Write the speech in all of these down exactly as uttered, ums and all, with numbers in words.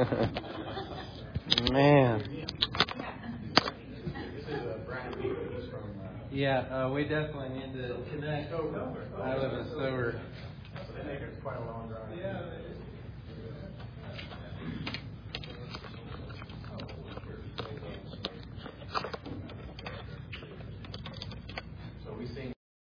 Man. Yeah, uh, we definitely need to connect. I live in Stover. It's quite a long drive. Yeah. So we sing.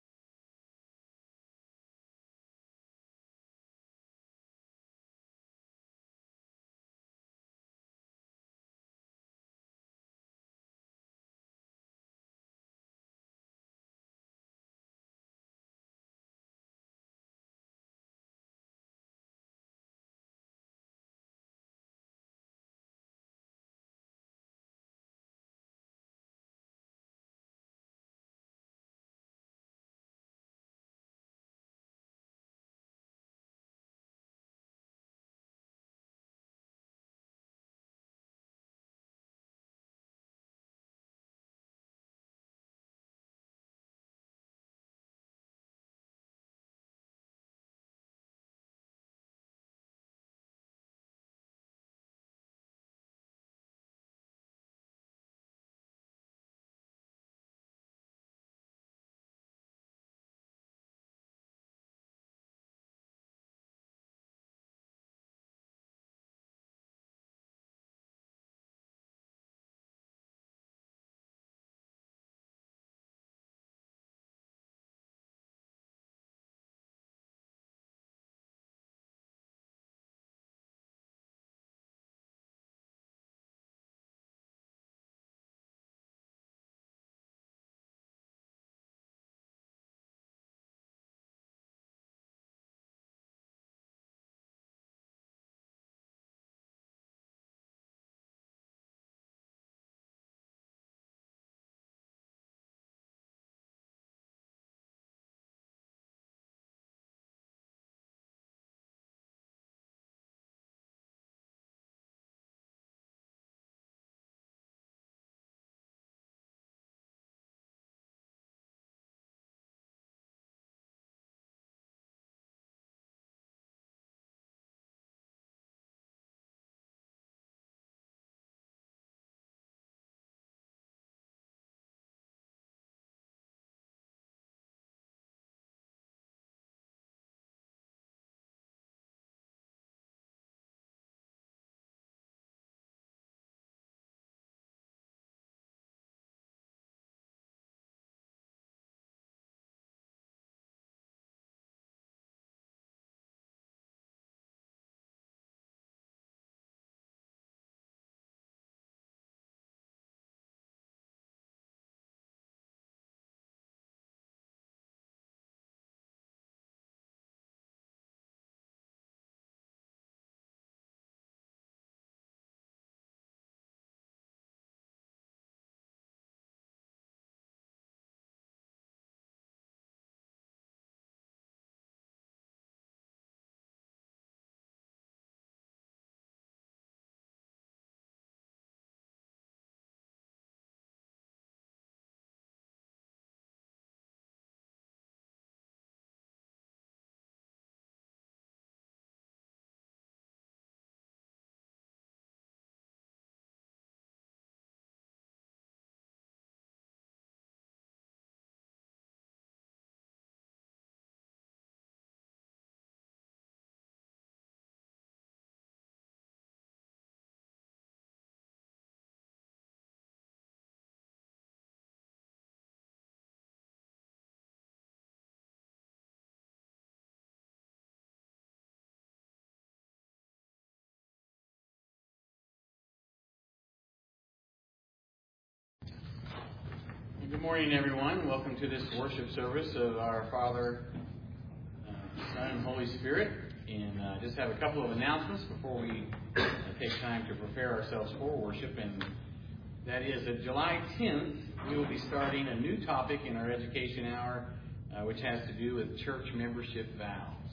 Good morning, everyone. Welcome to this worship service of our Father, uh, Son, and Holy Spirit. And uh, just have a couple of announcements before we uh, take time to prepare ourselves for worship. And that is that July tenth, we will be starting a new topic in our education hour, uh, which has to do with church membership vows.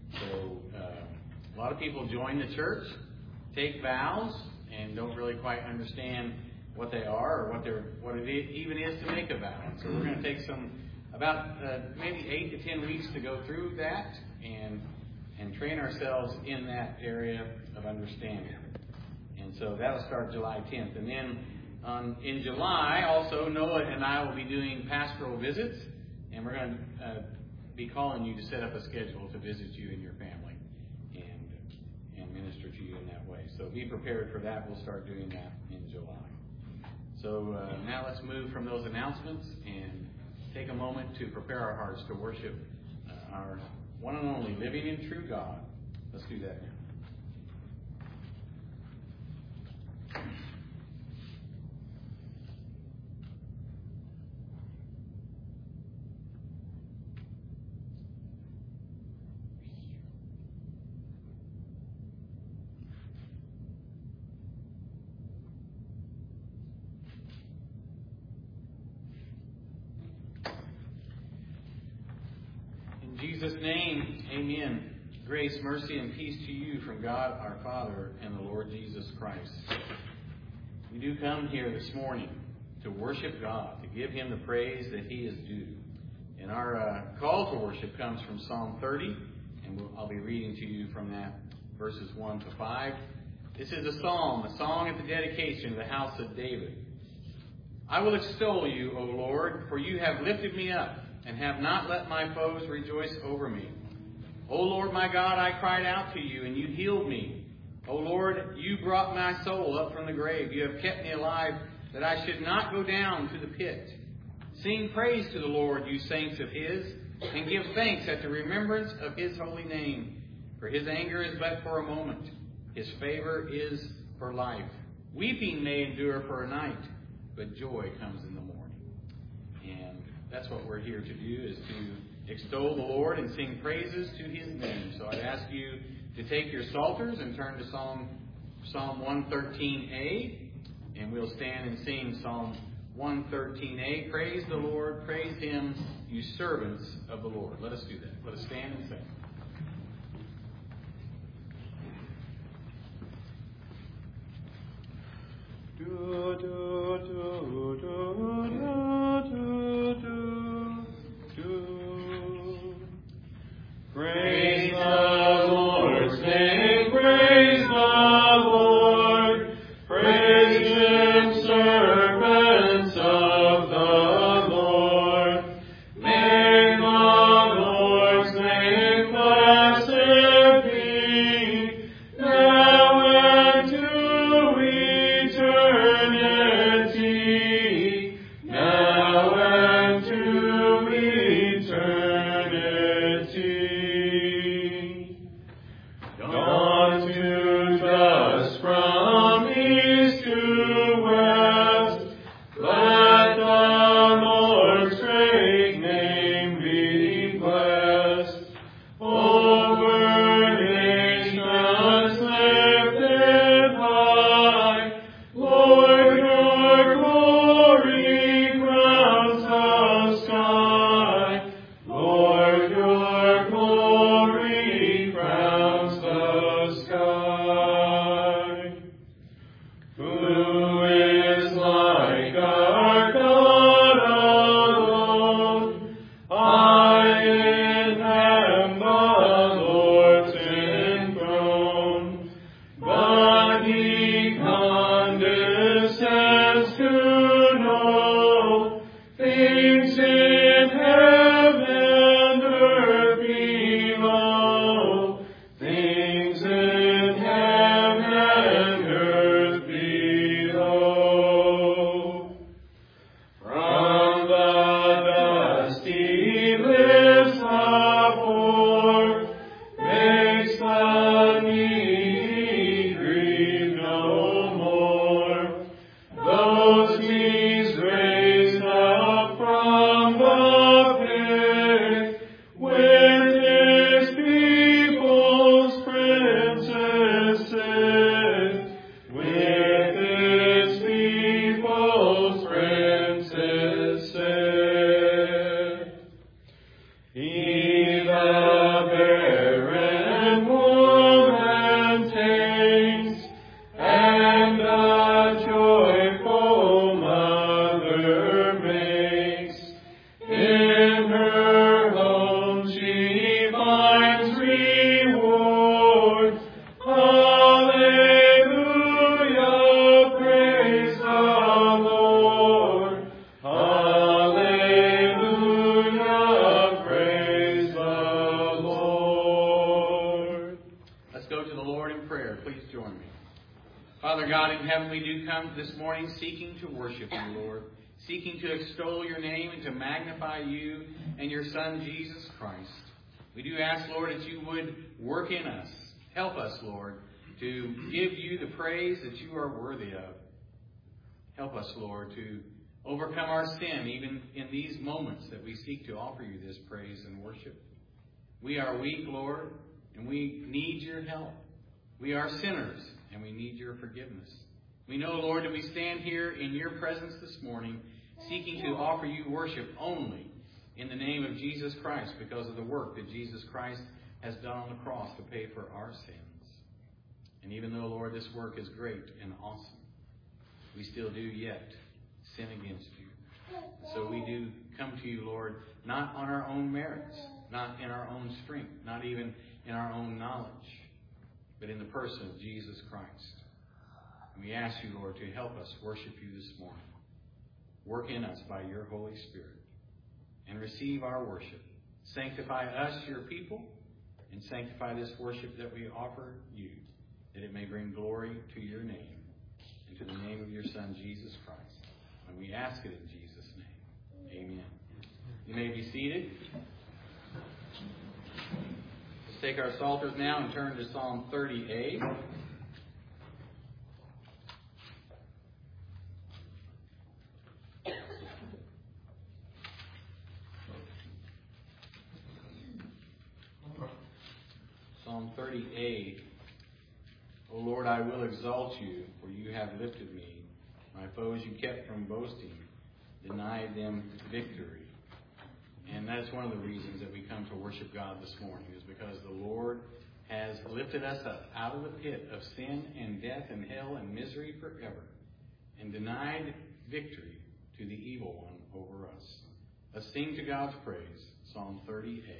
So uh, a lot of people join the church, take vows, and don't really quite understand what they are or what they're what it even is to make a vow. So we're going to take some about uh, maybe eight to ten weeks to go through that and and train ourselves in that area of understanding. And so that'll start July tenth. And then um, in July, also, Noah and I will be doing pastoral visits. And we're going to uh, be calling you to set up a schedule to visit you and your family and, and minister to you in that way. So be prepared for that. We'll start doing that in July. So uh, now let's move from those announcements and take a moment to prepare our hearts to worship uh, our one and only living and true God. Let's do that now. In Jesus' name, amen. Grace, mercy, and peace to you from God our Father and the Lord Jesus Christ. We do come here this morning to worship God, to give Him the praise that He is due. And our uh, call to worship comes from Psalm thirty, and we'll, I'll be reading to you from that, verses one to five. This is a psalm, a song at the dedication of the house of David. I will extol you, O Lord, for you have lifted me up, and have not let my foes rejoice over me. O Lord my God, I cried out to you, and you healed me. O Lord, you brought my soul up from the grave. You have kept me alive, that I should not go down to the pit. Sing praise to the Lord, you saints of His, and give thanks at the remembrance of His holy name. For His anger is but for a moment. His favor is for life. Weeping may endure for a night, but joy comes in the morning. And that's what we're here to do, is to extol the Lord and sing praises to His name. So I'd ask you to take your psalters and turn to Psalm Psalm one thirteen a, and we'll stand and sing Psalm one thirteen a. Praise the Lord, praise Him, you servants of the Lord. Let us do that. Let us stand and sing. Do, do, do, do, do, do, do, do. Praise the Lord, sing praise the Lord, praise Him, servants of the Lord. May the Lord's name blessed be, now and to eternity, now and to eternity. Dawn to dusk, from east to west, let the Lord's great name be blessed. Over nations lifted high, Lord, your glory crowns the sky. Lord, your glory crowns the sky. Who is like our God alone? I in Him, the Lord's enthroned. But He condescends to know things in heaven, earth below. Things in heaven, earth below. From the dust He lifts the poor, makes the needy grieve no more. Those He's raised up from the pit, with His people's princes sit, with His people's princes sit. He the barren woman takes, and a joyful mother makes. In her home she finds reward. Hallelujah, Father God in heaven, we do come this morning seeking to worship you, Lord, seeking to extol your name and to magnify you and your Son, Jesus Christ. We do ask, Lord, that you would work in us. Help us, Lord, to give you the praise that you are worthy of. Help us, Lord, to overcome our sin even in these moments that we seek to offer you this praise and worship. We are weak, Lord, and we need your help. We are sinners, and we need your forgiveness. We know, Lord, that we stand here in your presence this morning seeking to offer you worship only in the name of Jesus Christ because of the work that Jesus Christ has done on the cross to pay for our sins. And even though, Lord, this work is great and awesome, we still do yet sin against you. So we do come to you, Lord, not on our own merits, not in our own strength, not even in our own knowledge, but in the person of Jesus Christ. And we ask you, Lord, to help us worship you this morning. Work in us by your Holy Spirit and receive our worship. Sanctify us, your people, and sanctify this worship that we offer you, that it may bring glory to your name and to the name of your Son, Jesus Christ. And we ask it in Jesus' name. Amen. You may be seated. Let's take our psalters now and turn to Psalm thirty A. Psalm thirty A. O Lord, I will exalt you, for you have lifted me. My foes you kept from boasting, denied them victory. And that's one of the reasons that we come to worship God this morning, is because the Lord has lifted us up out of the pit of sin and death and hell and misery forever, and denied victory to the evil one over us. Let's sing to God's praise, Psalm thirty A.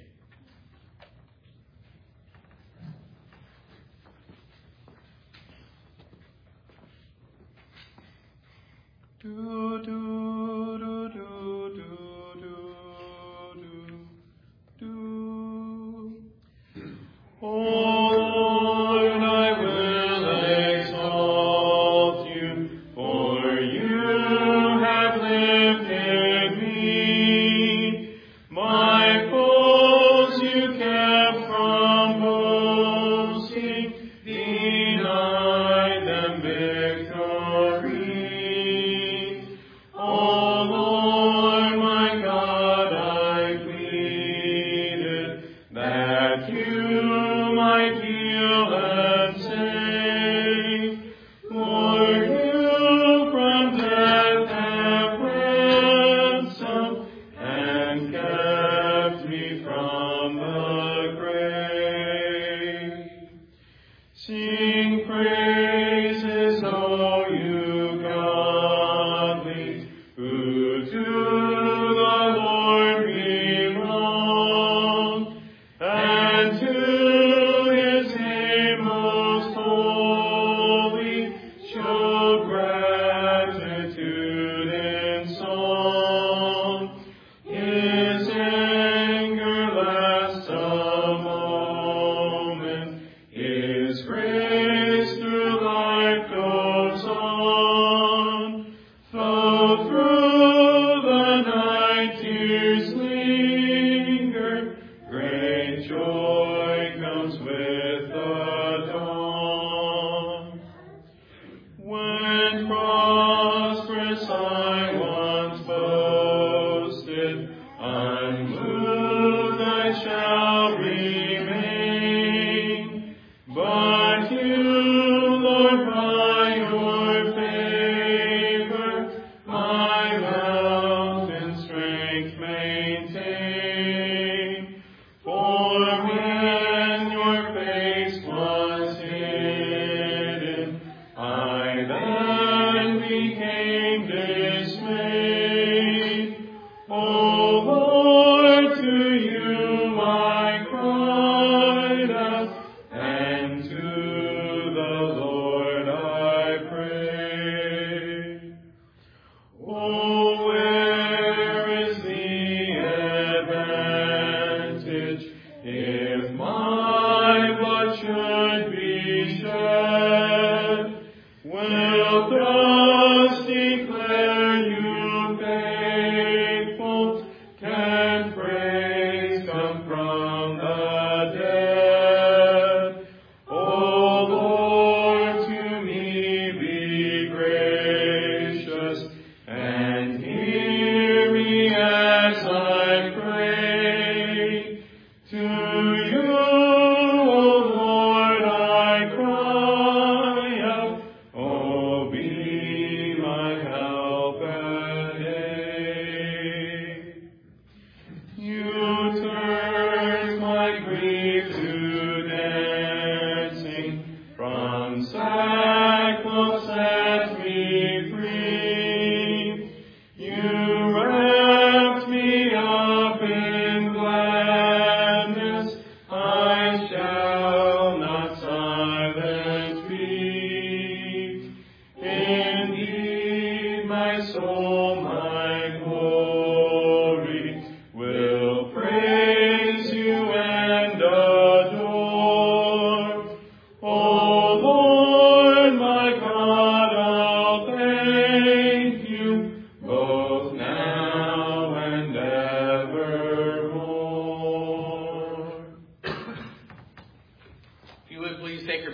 Do, do, do, do, do, do, do, do. Oh Lord, I will exalt you, for you have lifted me. My foes you kept from boasting, denied them victory. His anger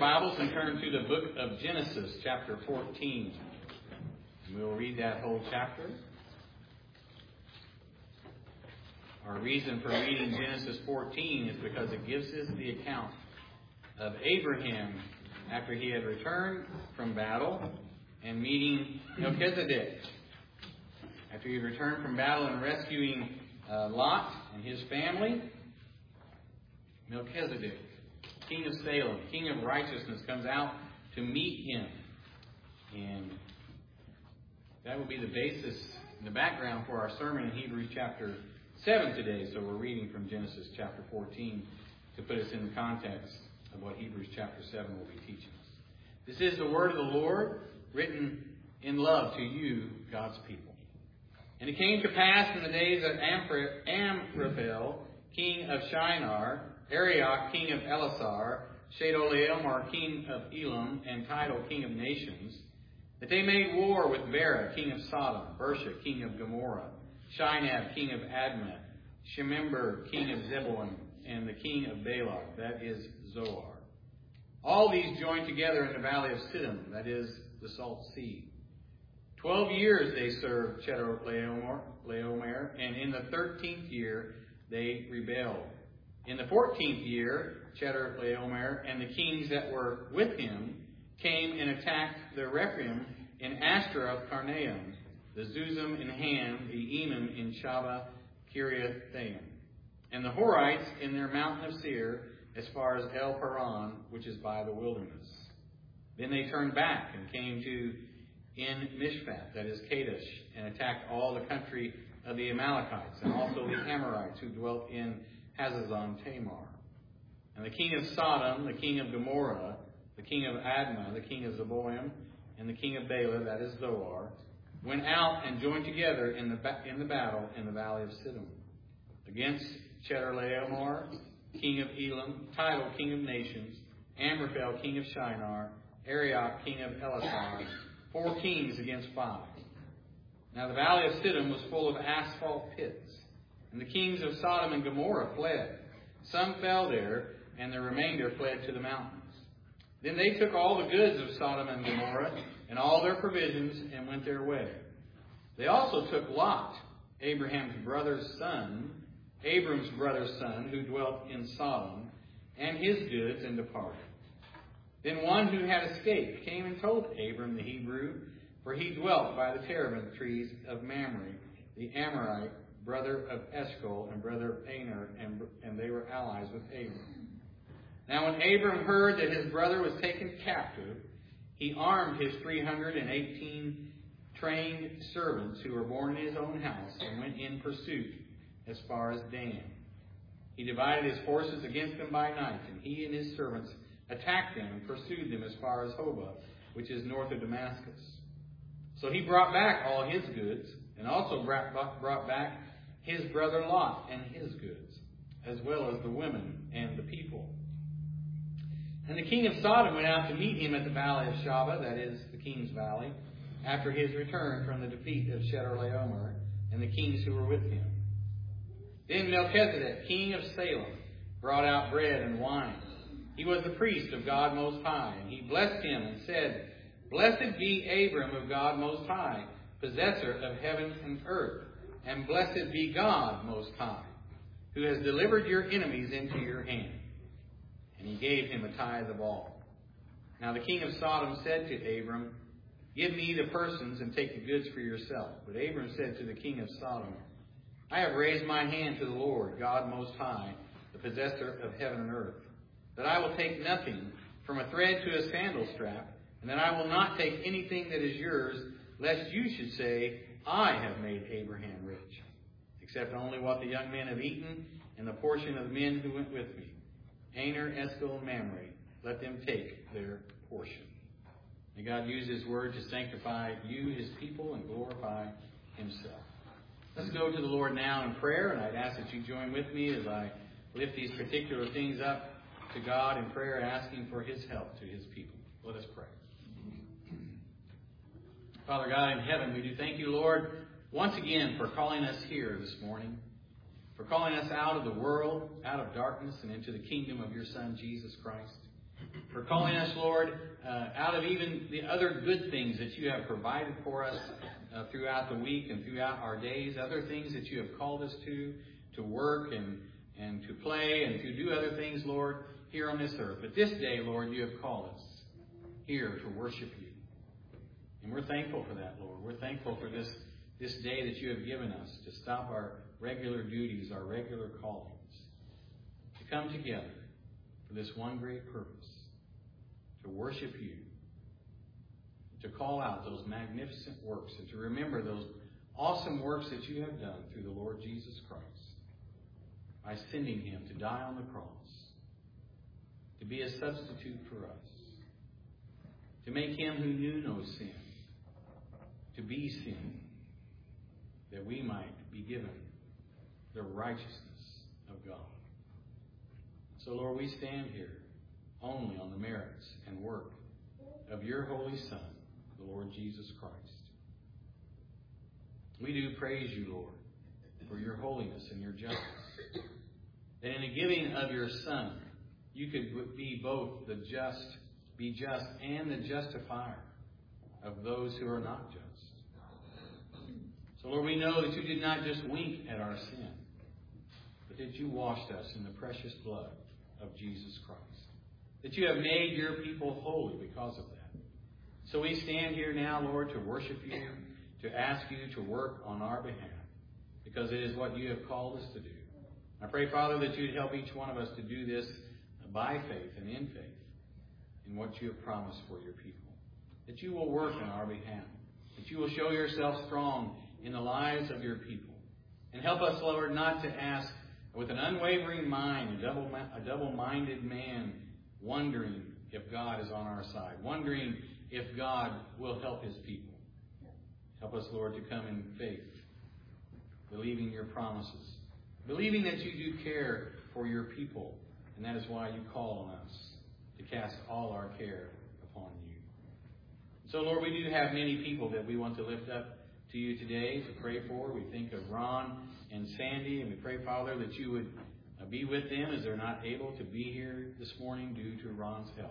Bibles and turn to the book of Genesis, chapter fourteen. We'll read that whole chapter. Our reason for reading Genesis fourteen is because it gives us the account of Abraham after he had returned from battle and meeting Melchizedek. After he had returned from battle and rescuing uh, Lot and his family, Melchizedek, king of Salem, king of righteousness, comes out to meet him. And that will be the basis and the background for our sermon in Hebrews chapter seven today. So we're reading from Genesis chapter fourteen to put us in the context of what Hebrews chapter seven will be teaching us. This is the word of the Lord, written in love to you, God's people. And it came to pass in the days of Amraphel, king of Shinar, Arioch, king of Elasar, Chedorlaomer, king of Elam, and Tidal, king of nations, that they made war with Bera, king of Sodom, Bersha, king of Gomorrah, Shinab, king of Admah, Shemember, king of Zebulun, and the king of Bela, that is Zoar. All these joined together in the valley of Siddim, that is the Salt Sea. Twelve years they served Chedorlaomer, and in the thirteenth year they rebelled. In the fourteenth year, Chedorlaomer and the kings that were with him came and attacked the Rephaim in Ashtaroth Karnaim, the Zuzim in Ham, the Emim in Shaveh Kiriathaim, and the Horites in their mountain of Seir, as far as El Paran, which is by the wilderness. Then they turned back and came to En Mishpat, that is Kadesh, and attacked all the country of the Amalekites, and also the Amorites who dwelt in Hazazon Tamar. And the king of Sodom, the king of Gomorrah, the king of Admah, the king of Zeboim, and the king of Bela, that is Zoar, went out and joined together in the ba- in the battle in the valley of Siddim against Chedorlaomer, king of Elam, Tidal, king of nations, Amraphel, king of Shinar, Arioch, king of Elasar, four kings against five. Now the valley of Siddim was full of asphalt pits, and the kings of Sodom and Gomorrah fled. Some fell there, and the remainder fled to the mountains. Then they took all the goods of Sodom and Gomorrah and all their provisions and went their way. They also took Lot, Abraham's brother's son, Abram's brother's son, who dwelt in Sodom, and his goods, and departed. Then one who had escaped came and told Abram the Hebrew, for he dwelt by the terebinth trees of Mamre, the Amorite, brother of Eshcol, and brother of Aner, and, and they were allies with Abram. Now when Abram heard that his brother was taken captive, he armed his three hundred eighteen trained servants who were born in his own house, and went in pursuit as far as Dan. He divided his forces against them by night, and he and his servants attacked them and pursued them as far as Hobah, which is north of Damascus. So he brought back all his goods, and also brought, brought back his brother Lot and his goods, as well as the women and the people. And the king of Sodom went out to meet him at the valley of Shaveh, that is the king's valley, after his return from the defeat of Chedorlaomer and the kings who were with him. Then Melchizedek, king of Salem, brought out bread and wine. He was the priest of God Most High, and he blessed him and said, Blessed be Abram of God Most High, possessor of heaven and earth, and blessed be God Most High, who has delivered your enemies into your hand. And he gave him a tithe of all. Now the king of Sodom said to Abram, Give me the persons and take the goods for yourself. But Abram said to the king of Sodom, I have raised my hand to the Lord, God Most High, the possessor of heaven and earth, that I will take nothing from a thread to a sandal strap, and that I will not take anything that is yours, lest you should say, I have made Abraham rich, except only what the young men have eaten, and the portion of the men who went with me. Aner, Eshcol, and Mamre, let them take their portion. May God use His word to sanctify you, His people, and glorify Himself. Let's go to the Lord now in prayer, and I'd ask that you join with me as I lift these particular things up to God in prayer, asking for His help to His people. Let us pray. Father God in heaven, we do thank you, Lord, once again for calling us here this morning, for calling us out of the world, out of darkness, and into the kingdom of your Son, Jesus Christ. for calling us, Lord, uh, out of even the other good things that you have provided for us uh, throughout the week and throughout our days, other things that you have called us to, to work and, and to play and to do other things, Lord, here on this earth. But this day, Lord, you have called us here to worship you. And we're thankful for that, Lord. We're thankful for this, this day that you have given us to stop our regular duties, our regular callings, to come together for this one great purpose, to worship you, to call out those magnificent works, and to remember those awesome works that you have done through the Lord Jesus Christ by sending him to die on the cross, to be a substitute for us, to make him who knew no sin to be sin, that we might be given the righteousness of God. So, Lord, we stand here only on the merits and work of your Holy Son, the Lord Jesus Christ. We do praise you, Lord, for your holiness and your justice. That in the giving of your Son, you could be both the just, be just, and the justifier of those who are not just. So, Lord, we know that you did not just wink at our sin, but that you washed us in the precious blood of Jesus Christ. That you have made your people holy because of that. So we stand here now, Lord, to worship you, to ask you to work on our behalf, because it is what you have called us to do. I pray, Father, that you'd help each one of us to do this by faith and in faith in what you have promised for your people. That you will work on our behalf. That you will show yourself strong in the lives of your people. And help us, Lord, not to ask with an unwavering mind, a double, a double-minded man, wondering if God is on our side, wondering if God will help his people. Help us, Lord, to come in faith, believing your promises, believing that you do care for your people, and that is why you call on us to cast all our care upon you. So, Lord, we do have many people that we want to lift up to you today to pray for. We think of Ron and Sandy, and we pray, Father, that you would uh, be with them as they're not able to be here this morning due to Ron's health.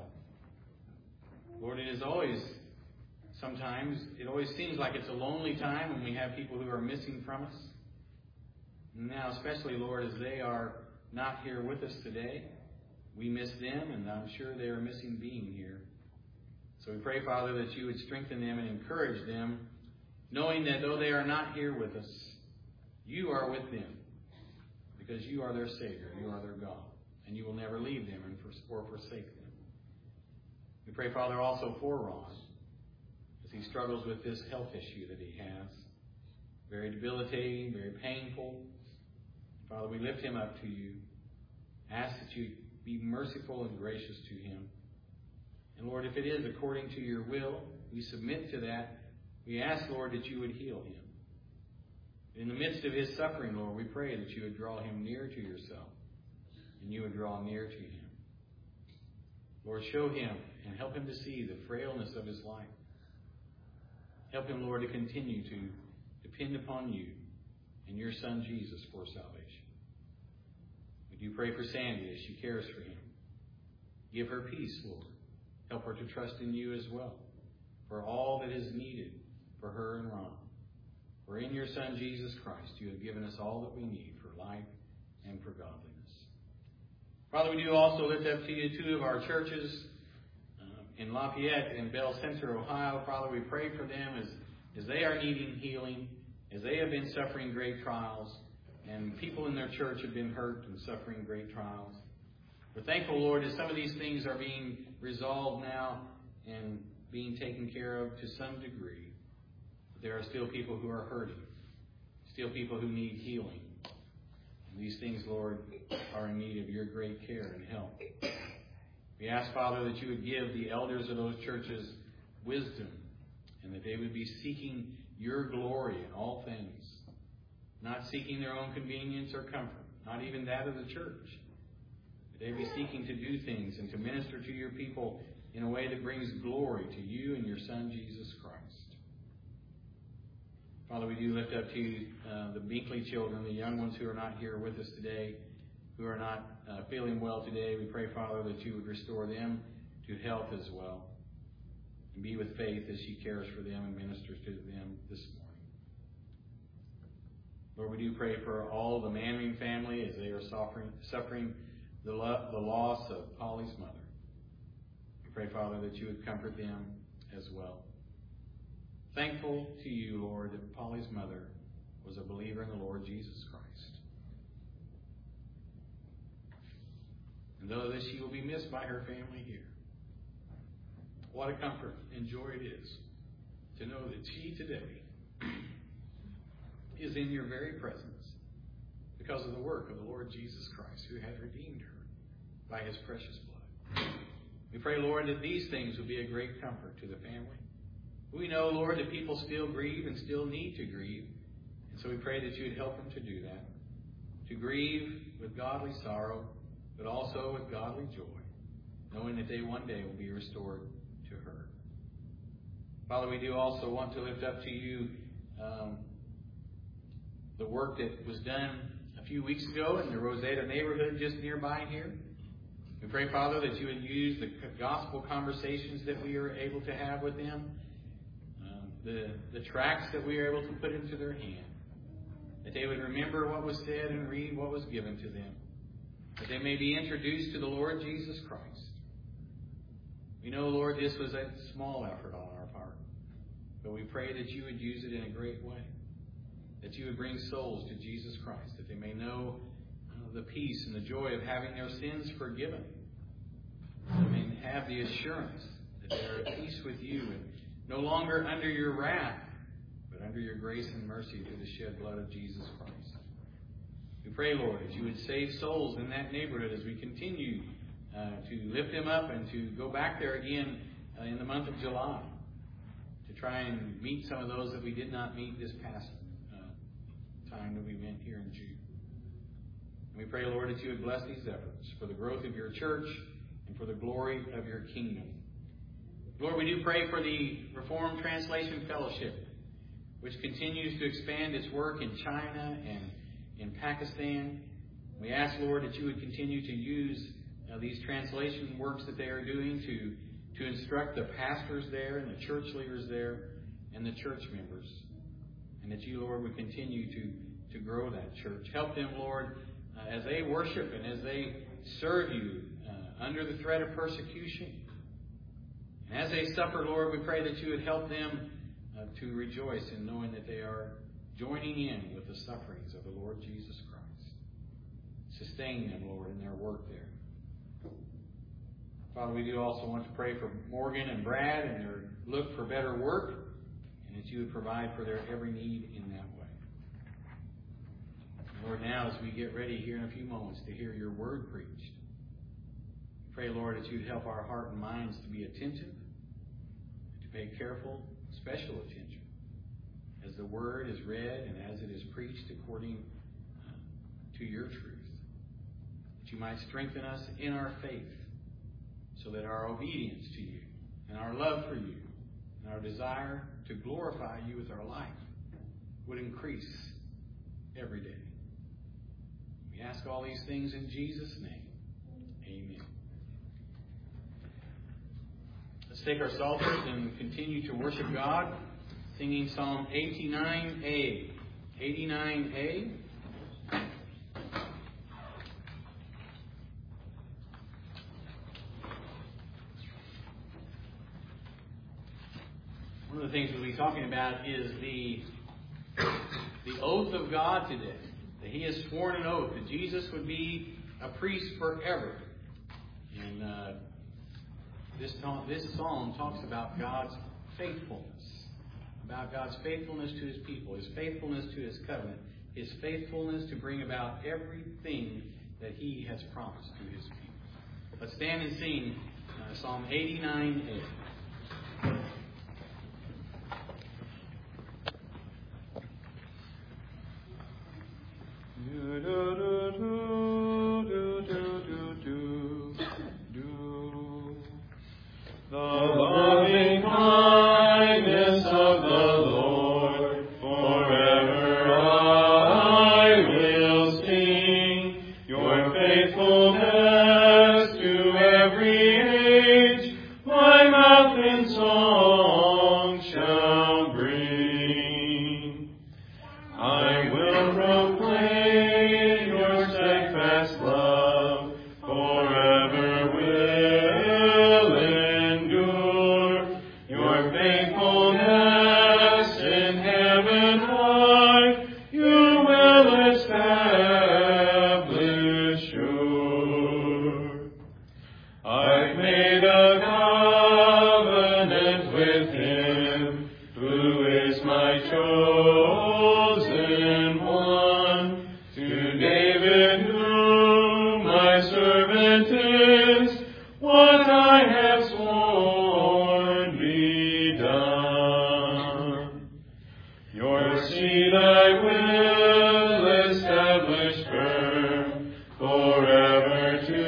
Lord, it is always, sometimes, it always seems like it's a lonely time when we have people who are missing from us. Now, especially, Lord, as they are not here with us today, we miss them, and I'm sure they are missing being here. So we pray, Father, that you would strengthen them and encourage them, knowing that though they are not here with us, you are with them, because you are their Savior, you are their God, and you will never leave them or forsake them. We pray, Father, also for Ron, as he struggles with this health issue that he has. Very debilitating, very painful. Father, we lift him up to you. Ask that you be merciful and gracious to him. And Lord, if it is according to your will, we submit to that. We ask, Lord, that you would heal him. In the midst of his suffering, Lord, we pray that you would draw him near to yourself, and you would draw near to him. Lord, show him and help him to see the frailness of his life. Help him, Lord, to continue to depend upon you and your Son, Jesus, for salvation. We do pray for Sandy as she cares for him. Give her peace, Lord. Help her to trust in you as well for all that is needed for her and Ron. For in your Son, Jesus Christ, you have given us all that we need for life and for godliness. Father, we do also lift up to you two of our churches uh, in Lafayette and Bell Center, Ohio. Father, we pray for them as, as they are needing healing, as they have been suffering great trials, and people in their church have been hurt and suffering great trials. We're thankful, Lord, that some of these things are being resolved now and being taken care of to some degree. But there are still people who are hurting, still people who need healing. And these things, Lord, are in need of your great care and help. We ask, Father, that you would give the elders of those churches wisdom, and that they would be seeking your glory in all things, not seeking their own convenience or comfort, not even that of the church. But they be seeking to do things and to minister to your people in a way that brings glory to you and your Son, Jesus Christ. Father, we do lift up to you uh, the Binkley children, the young ones who are not here with us today. who are not uh, feeling well today. We pray, Father, that you would restore them to health as well. And be with Faith as she cares for them and ministers to them this morning. Lord, we do pray for all the Manring family as they are suffering, suffering the, lo- the loss of Polly's mother. We pray, Father, that you would comfort them as well. Thankful to you, Lord, that Polly's mother was a believer in the Lord Jesus Christ. And though that she will be missed by her family here, what a comfort and joy it is to know that she today is in your very presence because of the work of the Lord Jesus Christ, who has redeemed her by his precious blood. We pray, Lord, that these things will be a great comfort to the family. We know, Lord, that people still grieve and still need to grieve. And so we pray that you would help them to do that, to grieve with godly sorrow, but also with godly joy, knowing that they one day will be restored to her. Father, we do also want to lift up to you um, the work that was done a few weeks ago in the Rosetta neighborhood just nearby here. We pray, Father, that you would use the gospel conversations that we are able to have with them, um, the, the tracts that we are able to put into their hand, that they would remember what was said and read what was given to them, that they may be introduced to the Lord Jesus Christ. We know, Lord, this was a small effort on our part, but we pray that you would use it in a great way, that you would bring souls to Jesus Christ, that they may know uh, the peace and the joy of having their sins forgiven. They may have the assurance that they are at peace with you and no longer under your wrath, but under your grace and mercy through the shed blood of Jesus Christ. We pray, Lord, that you would save souls in that neighborhood as we continue uh, to lift them up and to go back there again uh, in the month of July to try and meet some of those that we did not meet this past uh, time that we went here in June. And we pray, Lord, that you would bless these efforts for the growth of your church and for the glory of your kingdom. Lord, we do pray for the Reformed Translation Fellowship, which continues to expand its work in China and in Pakistan. We ask, Lord, that you would continue to use uh, these translation works that they are doing to, to instruct the pastors there and the church leaders there and the church members. And that you, Lord, would continue to, to grow that church. Help them, Lord, uh, as they worship and as they serve you uh, under the threat of persecution. And as they suffer, Lord, we pray that you would help them uh, to rejoice in knowing that they are joining in with the sufferings of the Lord Jesus Christ. Sustain them, Lord, in their work there. Father, we do also want to pray for Morgan and Brad and their look for better work, and that you would provide for their every need in that way. Lord, now as we get ready here in a few moments to hear your word preached, pray, Lord, that you'd help our heart and minds to be attentive, to pay careful, special attention as the word is read and as it is preached according uh, to your truth. That you might strengthen us in our faith so that our obedience to you and our love for you and our desire to glorify you with our life would increase every day. We ask all these things in Jesus' name. Amen. Let's take our psalters and continue to worship God, singing Psalm eighty-nine A. eighty-nine A. One of the things we'll be talking about is the, the oath of God today. That he has sworn an oath that Jesus would be a priest forever. And uh, this, this psalm talks about God's faithfulness. About God's faithfulness to his people, his faithfulness to his covenant, his faithfulness to bring about everything that he has promised to his people. Let's stand and sing uh, Psalm eighty-nine A. Do, do, do, do, do, do, do, do. The loving kindness of the Lord, forever I will sing. Your faithfulness faithfulness to every age, my mouth in song shall bring. I will proclaim your steadfast love, forever will endure. Your faithfulness in heaven high, you will establish sure. I've made a covenant with him, who is my chosen one. To David, whom my servant is, what I have sworn be done. Your seed I will establish firm, forever to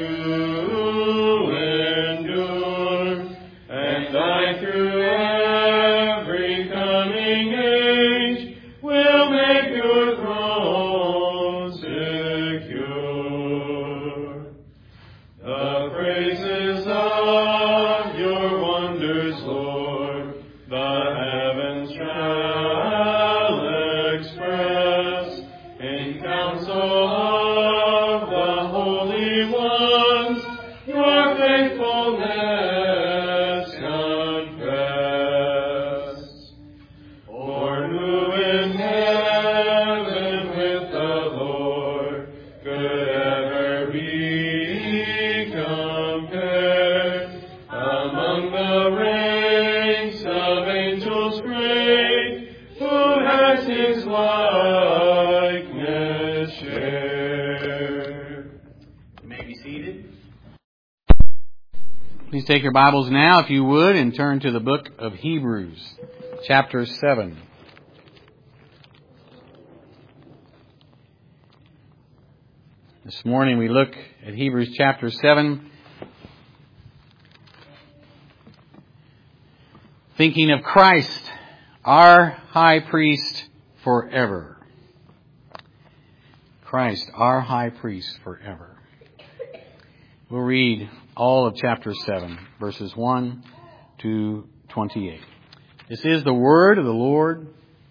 endure, and I through every coming age will make your throne secure. The praises of your wonders, Lord, the heavens shall express. In council of the holy ones, your faithfulness confess. For who in heaven with the Lord could ever be compared? Among the ranks of angels great, who has his likeness shared? You may be seated. Please take your Bibles now, if you would, and turn to the book of Hebrews, chapter seven. This morning we look at Hebrews chapter seven, thinking of Christ, our high priest forever. Christ, our high priest forever. We'll read all of chapter seven, verses one to twenty-eight. This is the word of the Lord,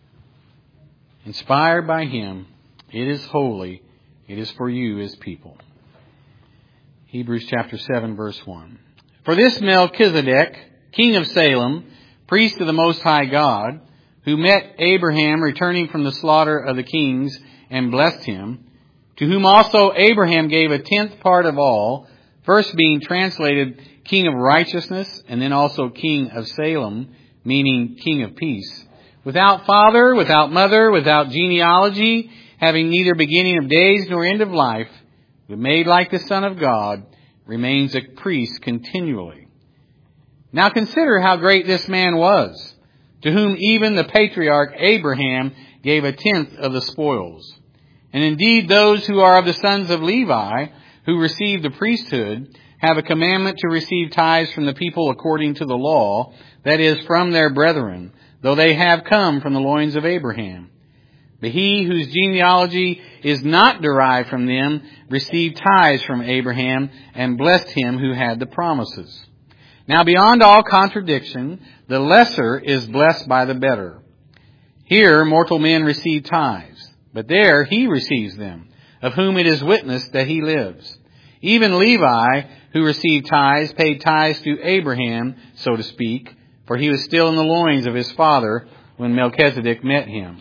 inspired by him. It is holy. It is for you, his people. Hebrews chapter seven, verse one. For this Melchizedek, king of Salem, priest of the Most High God, who met Abraham returning from the slaughter of the kings and blessed him, to whom also Abraham gave a tenth part of all, first being translated King of Righteousness, and then also King of Salem, meaning King of Peace, without father, without mother, without genealogy, having neither beginning of days nor end of life, but made like the Son of God, remains a priest continually. Now consider how great this man was, to whom even the patriarch Abraham gave a tenth of the spoils. And indeed those who are of the sons of Levi, who receive the priesthood, have a commandment to receive tithes from the people according to the law, that is, from their brethren, though they have come from the loins of Abraham. But he whose genealogy is not derived from them received tithes from Abraham and blessed him who had the promises. Now beyond all contradiction, the lesser is blessed by the better. Here mortal men receive tithes, but there he receives them, of whom it is witnessed that he lives. Even Levi, who received tithes, paid tithes to Abraham, so to speak, for he was still in the loins of his father when Melchizedek met him.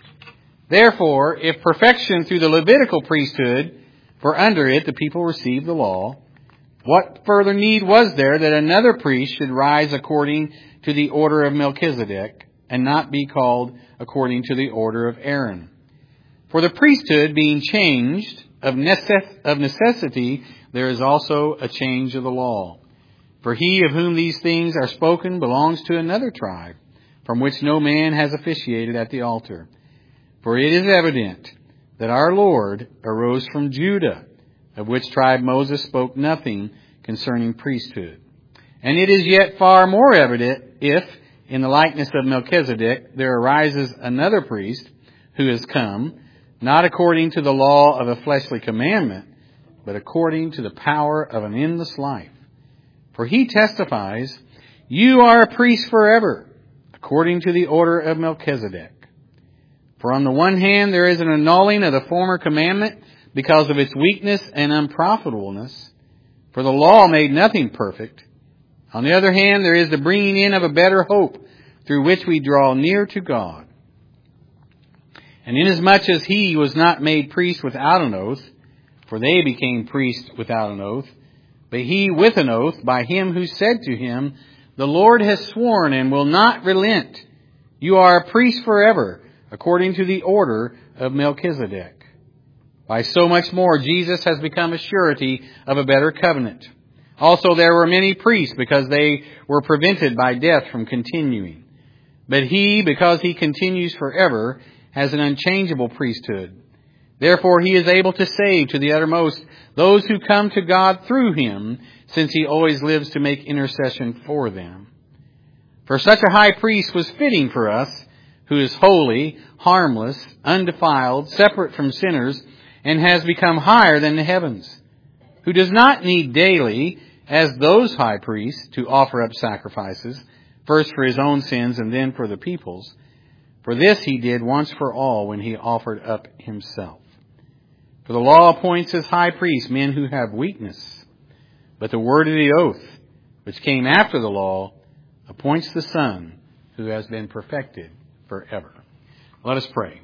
Therefore, if perfection through the Levitical priesthood, for under it the people received the law, what further need was there that another priest should rise according to the order of Melchizedek, and not be called according to the order of Aaron? For the priesthood being changed, of necessity there is also a change of the law. For he of whom these things are spoken belongs to another tribe, from which no man has officiated at the altar. For it is evident that our Lord arose from Judah, of which tribe Moses spoke nothing concerning priesthood. And it is yet far more evident if, in the likeness of Melchizedek, there arises another priest who has come, not according to the law of a fleshly commandment, but according to the power of an endless life. For he testifies, you are a priest forever, according to the order of Melchizedek. For on the one hand there is an annulling of the former commandment because of its weakness and unprofitableness, for the law made nothing perfect. On the other hand, there is the bringing in of a better hope, through which we draw near to God. And inasmuch as he was not made priest without an oath, for they became priests without an oath, but he with an oath by him who said to him, the Lord has sworn and will not relent. You are a priest forever, according to the order of Melchizedek. By so much more, Jesus has become a surety of a better covenant. Also there were many priests, because they were prevented by death from continuing. But he, because he continues forever, has an unchangeable priesthood. Therefore he is able to save to the uttermost those who come to God through him, since he always lives to make intercession for them. For such a high priest was fitting for us, who is holy, harmless, undefiled, separate from sinners, and has become higher than the heavens, who does not need daily, as those high priests, to offer up sacrifices, first for his own sins and then for the people's. For this he did once for all when he offered up himself. For the law appoints as high priests men who have weakness, but the word of the oath, which came after the law, appoints the Son who has been perfected forever. Let us pray.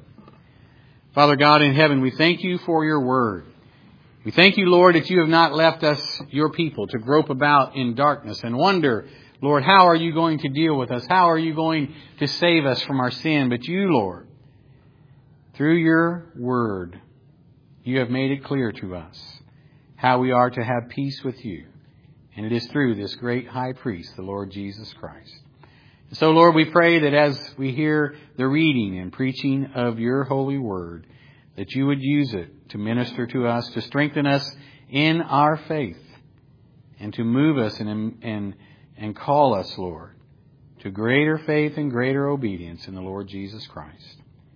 Father God in heaven, we thank you for your word. We thank you, Lord, that you have not left us, your people, to grope about in darkness and wonder, Lord, how are you going to deal with us? How are you going to save us from our sin? But you, Lord, through your word, you have made it clear to us how we are to have peace with you. And it is through this great high priest, the Lord Jesus Christ. And so, Lord, we pray that as we hear the reading and preaching of your holy word, that you would use it to minister to us, to strengthen us in our faith, and to move us and, and, and call us, Lord, to greater faith and greater obedience in the Lord Jesus Christ.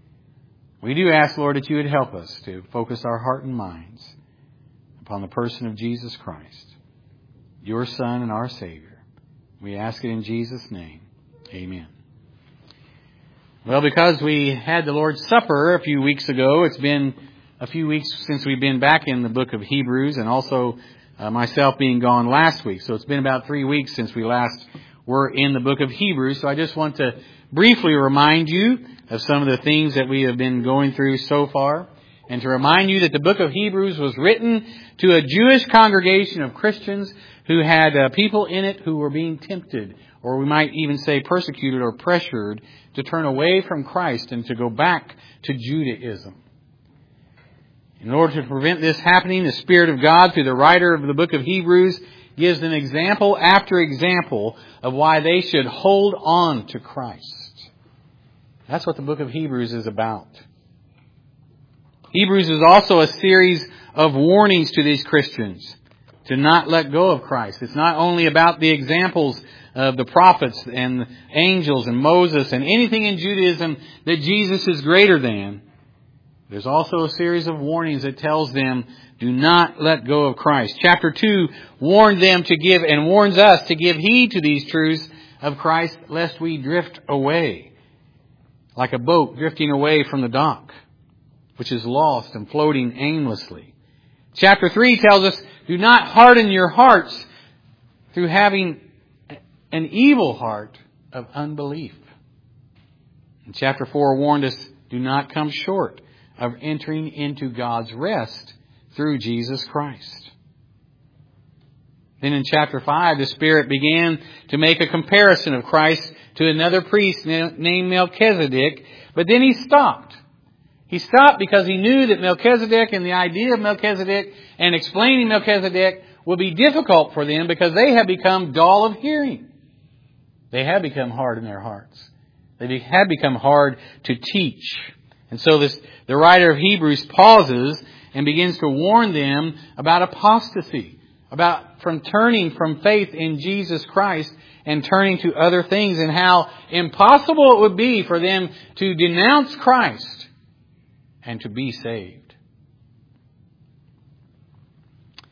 We do ask, Lord, that you would help us to focus our heart and minds upon the person of Jesus Christ, your Son and our Savior. We ask it in Jesus' name. Amen. Well, because we had the Lord's Supper a few weeks ago, it's been a few weeks since we've been back in the book of Hebrews, and also uh, myself being gone last week. So it's been about three weeks since we last were in the book of Hebrews. So I just want to briefly remind you of some of the things that we have been going through so far, and to remind you that the book of Hebrews was written to a Jewish congregation of Christians who had uh, people in it who were being tempted, or we might even say persecuted or pressured, to turn away from Christ and to go back to Judaism. In order to prevent this happening, the Spirit of God, through the writer of the book of Hebrews, gives an example after example of why they should hold on to Christ. That's what the book of Hebrews is about. Hebrews is also a series of warnings to these Christians to not let go of Christ. It's not only about the examples of the prophets and angels and Moses and anything in Judaism that Jesus is greater than. There's also a series of warnings that tells them, do not let go of Christ. Chapter two warned them to give, and warns us to give heed to these truths of Christ, lest we drift away, like a boat drifting away from the dock, which is lost and floating aimlessly. Chapter three tells us, do not harden your hearts through having an evil heart of unbelief. And chapter four warned us, do not come short of entering into God's rest through Jesus Christ. Then in chapter five, the Spirit began to make a comparison of Christ to another priest named Melchizedek, but then he stopped. He stopped because he knew that Melchizedek and the idea of Melchizedek and explaining Melchizedek would be difficult for them because they have become dull of hearing. They have become hard in their hearts. They have become hard to teach. And so this, the writer of Hebrews pauses and begins to warn them about apostasy, about from turning from faith in Jesus Christ and turning to other things, and how impossible it would be for them to denounce Christ and to be saved.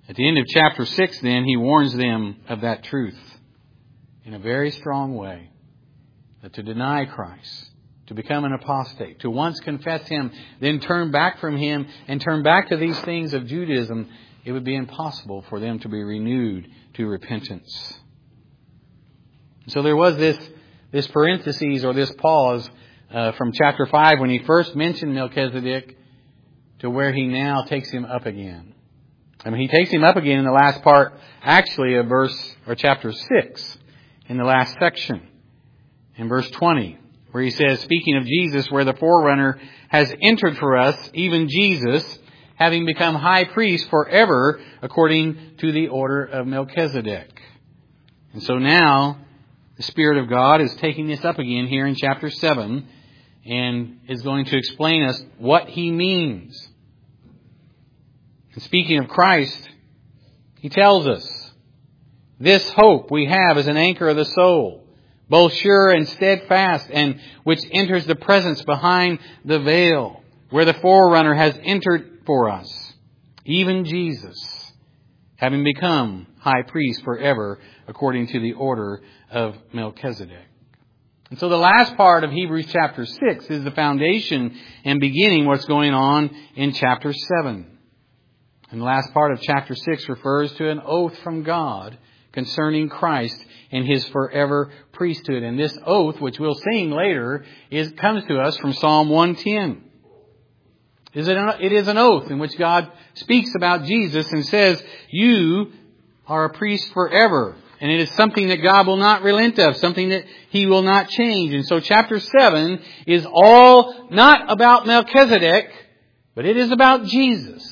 At the end of chapter six, then, he warns them of that truth in a very strong way. That to deny Christ, to become an apostate, to once confess Him, then turn back from Him and turn back to these things of Judaism, it would be impossible for them to be renewed to repentance. So there was this, this parenthesis or this pause uh, from chapter five when he first mentioned Melchizedek to where he now takes him up again. I mean, he takes him up again in the last part, actually, of verse or chapter six, in the last section, in verse twenty, where he says, speaking of Jesus, where the forerunner has entered for us, even Jesus, having become high priest forever, according to the order of Melchizedek. And so now, the Spirit of God is taking this up again here in chapter seven, and is going to explain us what He means. And speaking of Christ, He tells us, this hope we have as an anchor of the soul, both sure and steadfast, and which enters the presence behind the veil, where the forerunner has entered for us, even Jesus, having become high priest forever, according to the order of Melchizedek. And so the last part of Hebrews chapter six is the foundation and beginning what's going on in chapter seven. And the last part of chapter six refers to an oath from God concerning Christ and His forever priesthood. And this oath, which we'll sing later, is comes to us from Psalm one ten. Is it, an, it is an oath in which God speaks about Jesus and says, you are a priest forever. And it is something that God will not relent of, something that He will not change. And so chapter seven is all not about Melchizedek, but it is about Jesus.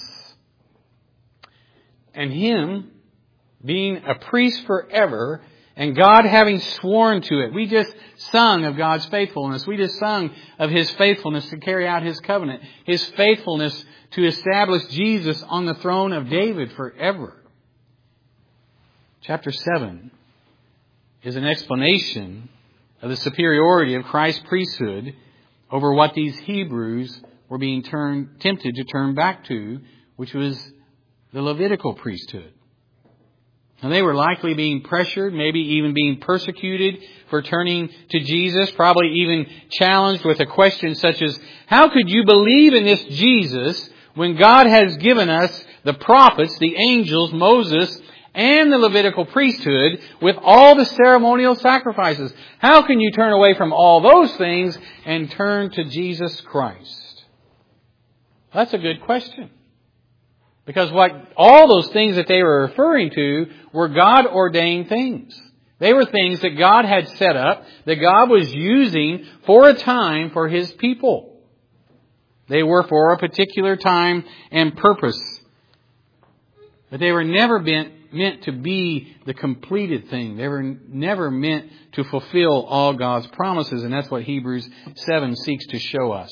And Him being a priest forever, and God having sworn to it. We just sung of God's faithfulness. We just sung of His faithfulness to carry out His covenant. His faithfulness to establish Jesus on the throne of David forever. Chapter seven is an explanation of the superiority of Christ's priesthood over what these Hebrews were being turned, tempted to turn back to, which was the Levitical priesthood. And they were likely being pressured, maybe even being persecuted for turning to Jesus, probably even challenged with a question such as, how could you believe in this Jesus when God has given us the prophets, the angels, Moses, and the Levitical priesthood with all the ceremonial sacrifices? How can you turn away from all those things and turn to Jesus Christ? That's a good question. Because what all those things that they were referring to were God-ordained things. They were things that God had set up, that God was using for a time for His people. They were for a particular time and purpose. But they were never meant, meant to be the completed thing. They were never meant to fulfill all God's promises. And that's what Hebrews seven seeks to show us.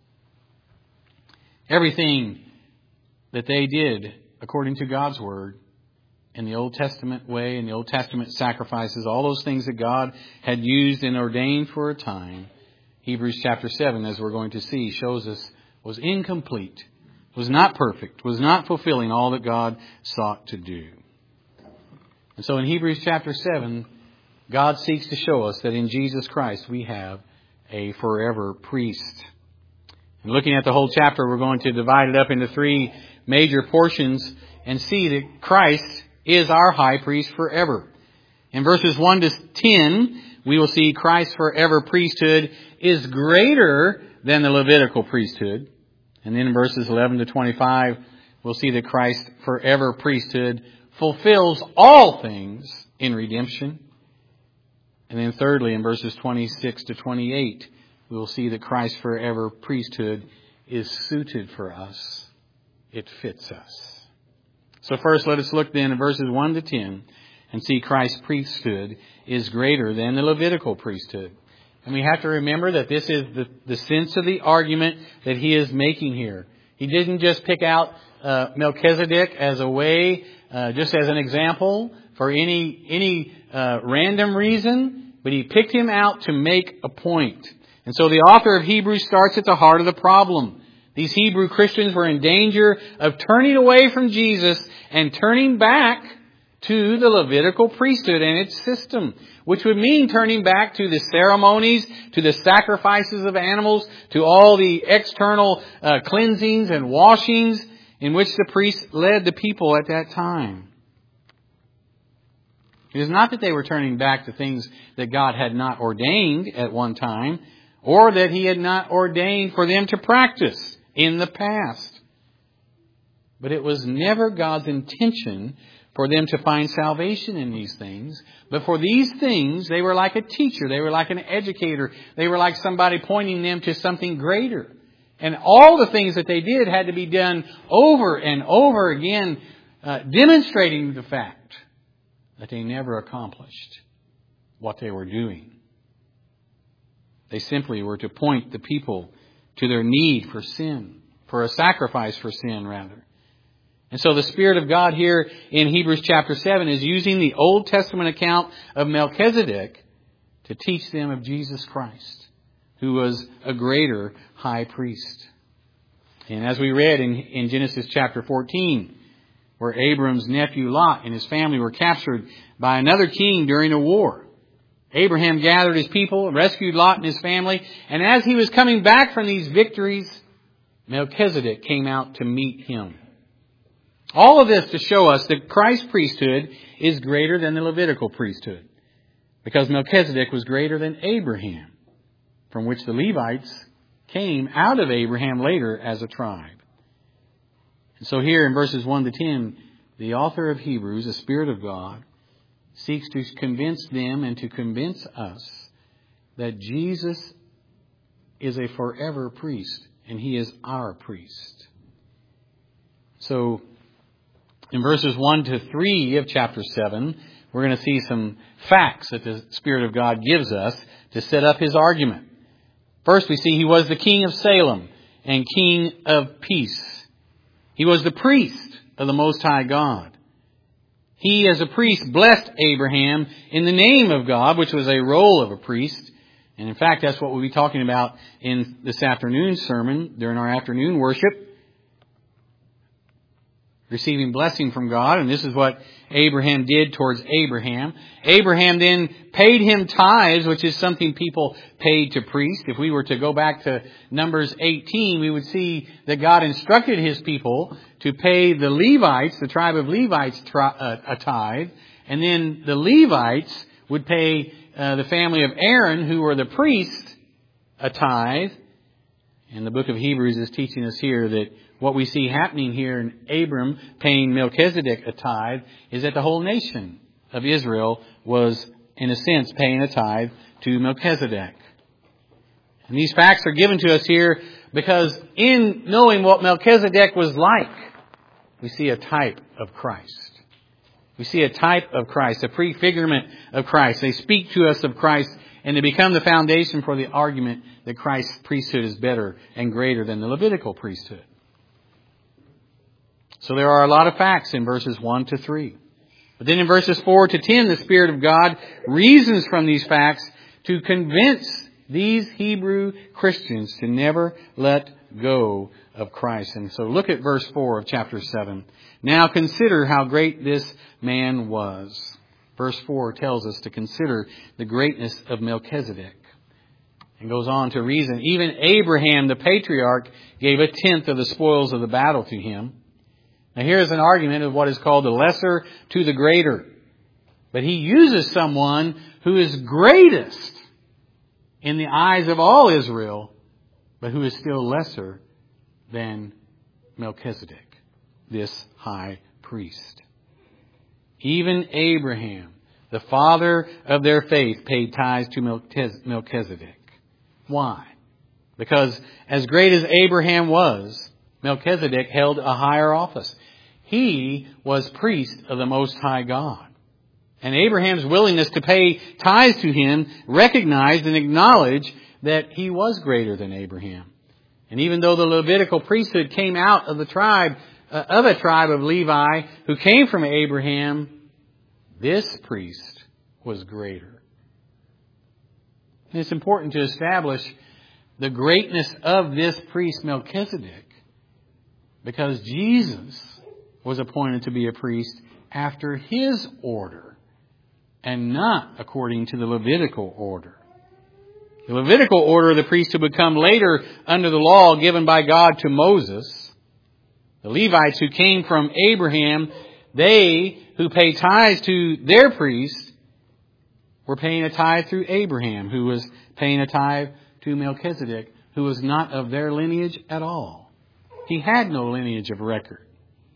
Everything that they did according to God's Word in the Old Testament way, in the Old Testament sacrifices, all those things that God had used and ordained for a time, Hebrews chapter seven, as we're going to see, shows us was incomplete, was not perfect, was not fulfilling all that God sought to do. And so in Hebrews chapter seven, God seeks to show us that in Jesus Christ we have a forever priest. And looking at the whole chapter, we're going to divide it up into three major portions and see that Christ is our high priest forever. In verses one to ten, we will see Christ's forever priesthood is greater than the Levitical priesthood. And then in verses eleven to twenty-five, we'll see that Christ's forever priesthood fulfills all things in redemption. And then thirdly, in verses twenty-six to twenty-eight, we will see that Christ's forever priesthood is suited for us. It fits us. So first, let us look then at verses one to ten and see Christ's priesthood is greater than the Levitical priesthood. And we have to remember that this is the, the sense of the argument that he is making here. He didn't just pick out uh, Melchizedek as a way, uh, just as an example, for any any uh, random reason, but he picked him out to make a point. And so the author of Hebrews starts at the heart of the problem. These Hebrew Christians were in danger of turning away from Jesus and turning back to the Levitical priesthood and its system, which would mean turning back to the ceremonies, to the sacrifices of animals, to all the external uh, cleansings and washings in which the priests led the people at that time. It is not that they were turning back to things that God had not ordained at one time, or that He had not ordained for them to practice in the past. But it was never God's intention for them to find salvation in these things. But for these things, they were like a teacher. They were like an educator. They were like somebody pointing them to something greater. And all the things that they did had to be done over and over again, uh, demonstrating the fact that they never accomplished what they were doing. They simply were to point the people to their need for sin, for a sacrifice for sin, rather. And so the Spirit of God here in Hebrews chapter seven is using the Old Testament account of Melchizedek to teach them of Jesus Christ, who was a greater high priest. And as we read in, in Genesis chapter fourteen, where Abram's nephew Lot and his family were captured by another king during a war, Abraham gathered his people, rescued Lot and his family, and as he was coming back from these victories, Melchizedek came out to meet him. All of this to show us that Christ's priesthood is greater than the Levitical priesthood, because Melchizedek was greater than Abraham, from which the Levites came out of Abraham later as a tribe. And so here in verses one to ten, the author of Hebrews, the Spirit of God, seeks to convince them and to convince us that Jesus is a forever priest, and He is our priest. So, in verses one to three of chapter seven, we're going to see some facts that the Spirit of God gives us to set up His argument. First, we see He was the King of Salem and King of Peace. He was the priest of the Most High God. He, as a priest, blessed Abraham in the name of God, which was a role of a priest. And in fact, that's what we'll be talking about in this afternoon's sermon, during our afternoon worship. Receiving blessing from God, and this is what Abraham did towards Abraham. Abraham then paid him tithes, which is something people paid to priests. If we were to go back to Numbers eighteen, we would see that God instructed His people to pay the Levites, the tribe of Levites, a tithe, and then the Levites would pay uh, the family of Aaron, who were the priests, a tithe. And the book of Hebrews is teaching us here that what we see happening here in Abram paying Melchizedek a tithe is that the whole nation of Israel was, in a sense, paying a tithe to Melchizedek. And these facts are given to us here because in knowing what Melchizedek was like, we see a type of Christ. We see a type of Christ, a prefigurement of Christ. They speak to us of Christ, and they become the foundation for the argument that Christ's priesthood is better and greater than the Levitical priesthood. So there are a lot of facts in verses one to three. But then in verses four to ten, the Spirit of God reasons from these facts to convince these Hebrew Christians to never let go of Christ. And so look at verse four of chapter seven. Now consider how great this man was. Verse four tells us to consider the greatness of Melchizedek. And goes on to reason, even Abraham, the patriarch, gave a tenth of the spoils of the battle to him. Now here's an argument of what is called the lesser to the greater. But he uses someone who is greatest in the eyes of all Israel, but who is still lesser than Melchizedek, this high priest. Even Abraham, the father of their faith, paid tithes to Melchizedek. Why? Because as great as Abraham was, Melchizedek held a higher office. He was priest of the Most High God. And Abraham's willingness to pay tithes to him recognized and acknowledged that he was greater than Abraham. And even though the Levitical priesthood came out of the tribe, uh, of a tribe of Levi who came from Abraham, this priest was greater. And it's important to establish the greatness of this priest Melchizedek because Jesus was appointed to be a priest after his order and not according to the Levitical order. The Levitical order of the priest who would come later under the law given by God to Moses. The Levites who came from Abraham, they who pay tithes to their priest were paying a tithe through Abraham, who was paying a tithe to Melchizedek, who was not of their lineage at all. He had no lineage of record.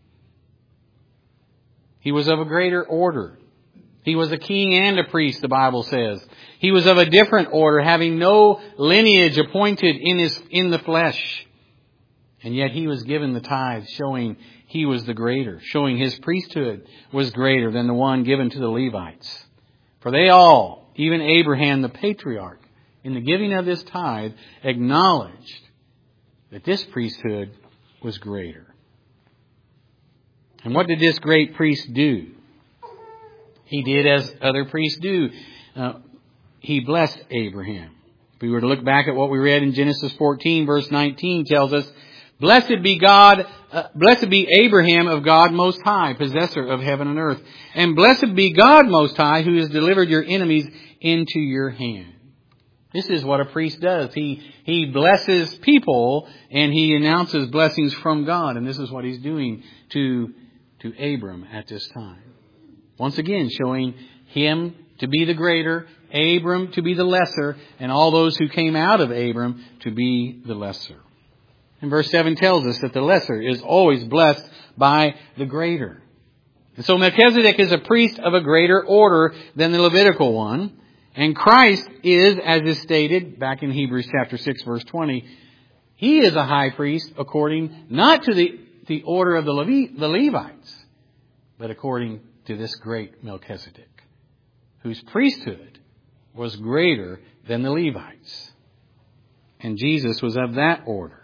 He was of a greater order. He was a king and a priest, the Bible says. He was of a different order, having no lineage appointed in his in the flesh. And yet he was given the tithe, showing he was the greater, showing his priesthood was greater than the one given to the Levites. For they all, even Abraham the patriarch, in the giving of this tithe, acknowledged that this priesthood was greater. And what did this great priest do? He did as other priests do. Uh, he blessed Abraham. If we were to look back at what we read in Genesis fourteen, verse nineteen, tells us, Blessed be God, uh, blessed be Abraham of God Most High, possessor of heaven and earth. And blessed be God Most High, who has delivered your enemies into your hand. This is what a priest does. He, he blesses people and he announces blessings from God. And this is what he's doing to, to Abram at this time. Once again, showing him to be the greater, Abram to be the lesser, and all those who came out of Abram to be the lesser. And verse seven tells us that the lesser is always blessed by the greater. And so Melchizedek is a priest of a greater order than the Levitical one. And Christ is, as is stated back in Hebrews chapter six, verse twenty, he is a high priest according not to the, the order of the, Levi, the Levites, but according to this great Melchizedek, whose priesthood was greater than the Levites. And Jesus was of that order.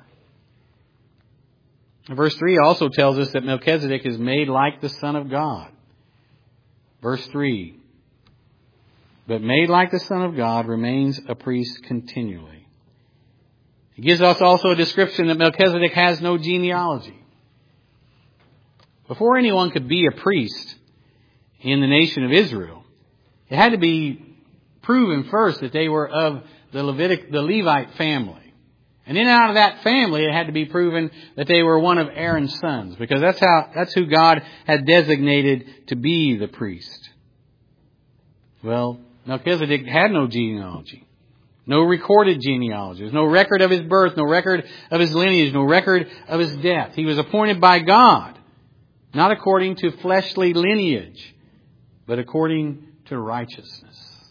Verse three also tells us that Melchizedek is made like the Son of God. Verse three, but made like the Son of God remains a priest continually. It gives us also a description that Melchizedek has no genealogy. Before anyone could be a priest in the nation of Israel, it had to be proven first that they were of the Levitic, the Levite family. And then out of that family, it had to be proven that they were one of Aaron's sons, because that's how, that's who God had designated to be the priest. Well, Melchizedek had no genealogy, no recorded genealogy. There's no record of his birth, no record of his lineage, no record of his death. He was appointed by God, not according to fleshly lineage, but according to righteousness.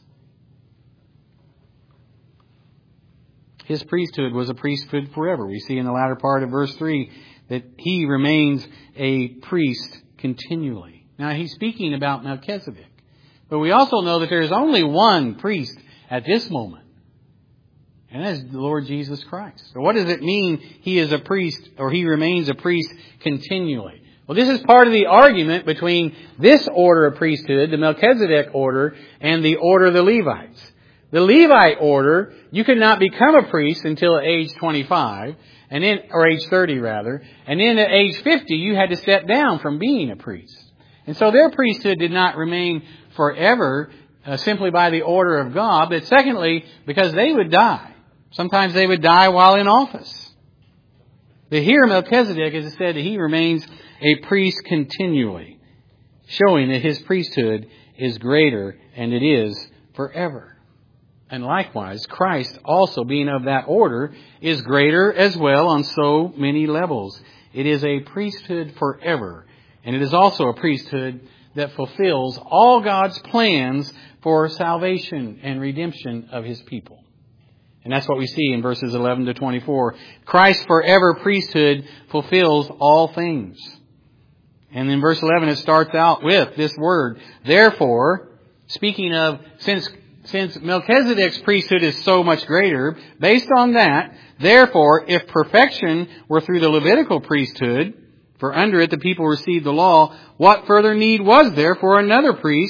His priesthood was a priesthood forever. We see in the latter part of verse three that he remains a priest continually. Now he's speaking about Melchizedek. But we also know that there is only one priest at this moment. And that is the Lord Jesus Christ. So what does it mean he is a priest, or he remains a priest continually? Well, this is part of the argument between this order of priesthood, the Melchizedek order, and the order of the Levites. The Levite order, you could not become a priest until age twenty-five, and then, or age thirty rather, and then at age fifty you had to step down from being a priest. And so their priesthood did not remain forever uh, simply by the order of God, but secondly, because they would die. Sometimes they would die while in office. But here Melchizedek, as I said, he remains a priest continually, showing that his priesthood is greater, and it is forever. And likewise, Christ, also being of that order, is greater as well on so many levels. It is a priesthood forever. And it is also a priesthood that fulfills all God's plans for salvation and redemption of His people. And that's what we see in verses eleven to twenty-four. Christ's forever priesthood fulfills all things. And in verse eleven it starts out with this word, therefore, speaking of, since Since Melchizedek's priesthood is so much greater, based on that, therefore, if perfection were through the Levitical priesthood, for under it the people received the law, what further need was there for another priest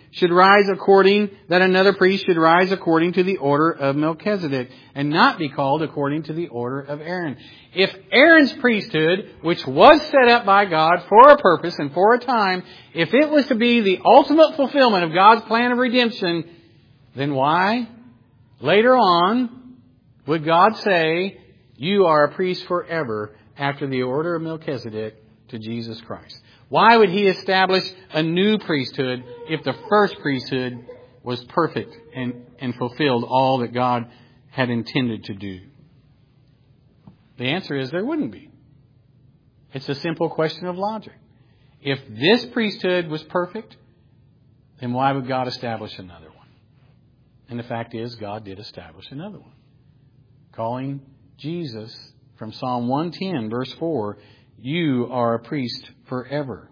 should rise according, that another priest should rise according to the order of Melchizedek and not be called according to the order of Aaron. If Aaron's priesthood, which was set up by God for a purpose and for a time, if it was to be the ultimate fulfillment of God's plan of redemption, then why, later on, would God say, you are a priest forever after the order of Melchizedek to Jesus Christ? Why would He establish a new priesthood if the first priesthood was perfect and, and fulfilled all that God had intended to do? The answer is there wouldn't be. It's a simple question of logic. If this priesthood was perfect, then why would God establish another one? And the fact is, God did establish another one. Calling Jesus from Psalm one ten, verse four, you are a priest forever.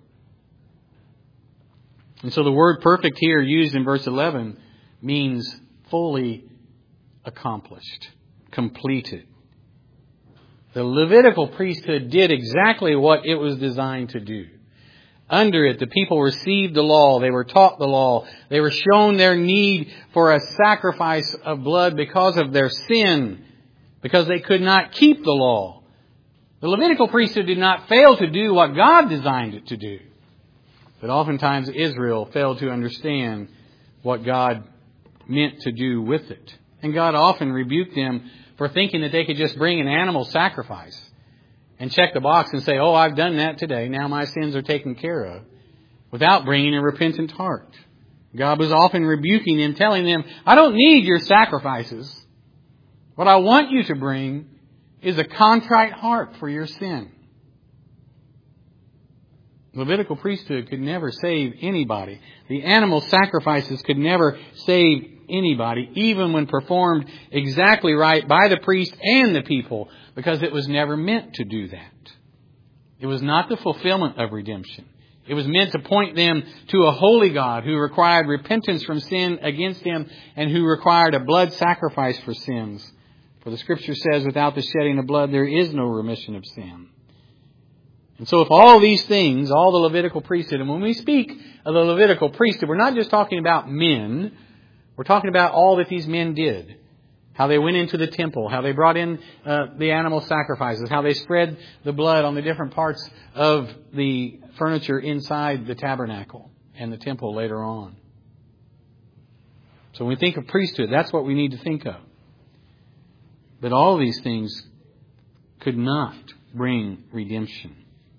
And so the word perfect here used in verse eleven means fully accomplished, completed. The Levitical priesthood did exactly what it was designed to do. Under it, the people received the law. They were taught the law. They were shown their need for a sacrifice of blood because of their sin, because they could not keep the law. The Levitical priesthood did not fail to do what God designed it to do. But oftentimes Israel failed to understand what God meant to do with it. And God often rebuked them for thinking that they could just bring an animal sacrifice and check the box and say, oh, I've done that today. Now my sins are taken care of, without bringing a repentant heart. God was often rebuking them, telling them, I don't need your sacrifices. What I want you to bring is a contrite heart for your sin. Levitical priesthood could never save anybody. The animal sacrifices could never save anybody, even when performed exactly right by the priest and the people, because it was never meant to do that. It was not the fulfillment of redemption. It was meant to point them to a holy God who required repentance from sin against Him and who required a blood sacrifice for sins. For the Scripture says, without the shedding of blood, there is no remission of sin. And so if all these things, all the Levitical priesthood, and when we speak of the Levitical priesthood, we're not just talking about men. We're talking about all that these men did. How they went into the temple, how they brought in uh, the animal sacrifices, how they spread the blood on the different parts of the furniture inside the tabernacle and the temple later on. So when we think of priesthood, that's what we need to think of. But all these things could not bring redemption.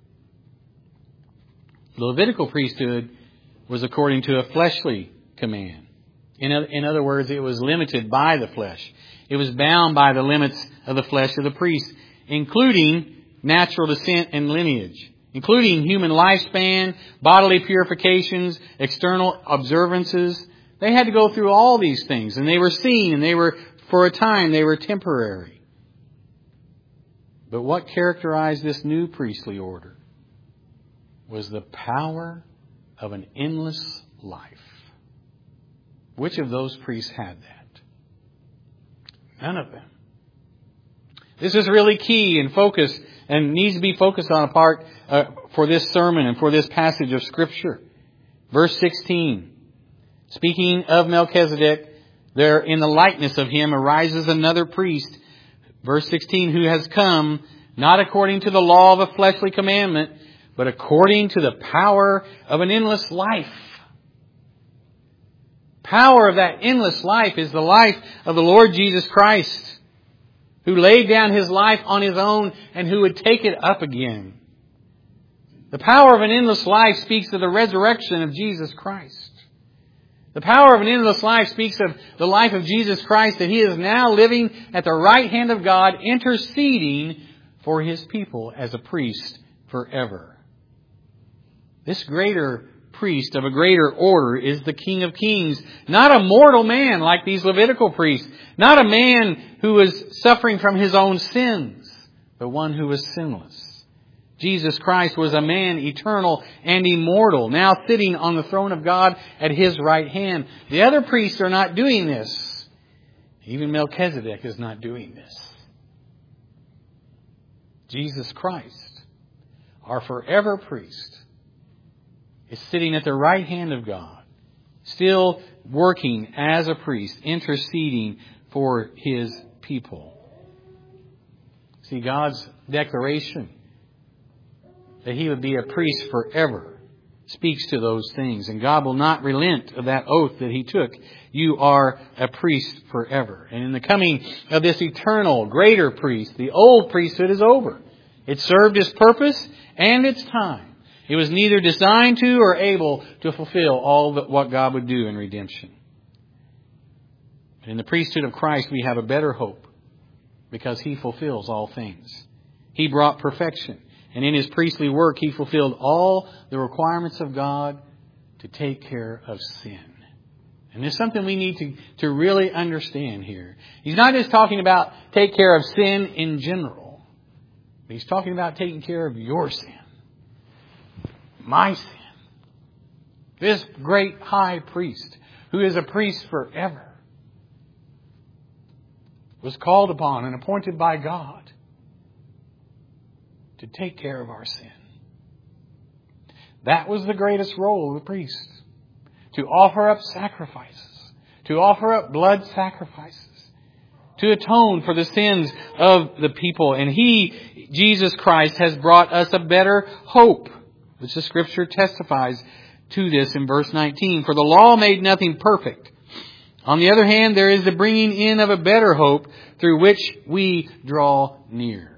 The Levitical priesthood was according to a fleshly command. In, in other words, it was limited by the flesh. It was bound by the limits of the flesh of the priest, including natural descent and lineage, including human lifespan, bodily purifications, external observances. They had to go through all these things, and they were seen, and they were, for a time, they were temporary. But what characterized this new priestly order was the power of an endless life. Which of those priests had that? None of them. This is really key and focus and needs to be focused on a part uh, for this sermon and for this passage of Scripture. Verse sixteen. Speaking of Melchizedek, there in the likeness of him arises another priest. Verse sixteen, who has come not according to the law of a fleshly commandment, but according to the power of an endless life. Power of that endless life is the life of the Lord Jesus Christ, who laid down His life on His own and who would take it up again. The power of an endless life speaks of the resurrection of Jesus Christ. The power of an endless life speaks of the life of Jesus Christ, that He is now living at the right hand of God, interceding for His people as a priest forever. This greater priest of a greater order is the King of Kings, not a mortal man like these Levitical priests, not a man who was suffering from his own sins, but one who was sinless. Jesus Christ was a man eternal and immortal, now sitting on the throne of God at His right hand. The other priests are not doing this. Even Melchizedek is not doing this. Jesus Christ, our forever priest, is sitting at the right hand of God, still working as a priest, interceding for His people. See, God's declaration that He would be a priest forever speaks to those things. And God will not relent of that oath that He took. You are a priest forever. And in the coming of this eternal, greater priest, the old priesthood is over. It served its purpose and its time. It was neither designed to or able to fulfill all that what God would do in redemption. But in the priesthood of Christ, we have a better hope because He fulfills all things. He brought perfection. And in His priestly work, He fulfilled all the requirements of God to take care of sin. And there's something we need to, to really understand here. He's not just talking about take care of sin in general. But He's talking about taking care of your sin. My sin. This great high priest, who is a priest forever, was called upon and appointed by God to take care of our sin. That was the greatest role of the priest. To offer up sacrifices. To offer up blood sacrifices. To atone for the sins of the people. And He, Jesus Christ, has brought us a better hope, which the Scripture testifies to this in verse nineteen. For the law made nothing perfect. On the other hand, there is the bringing in of a better hope through which we draw near.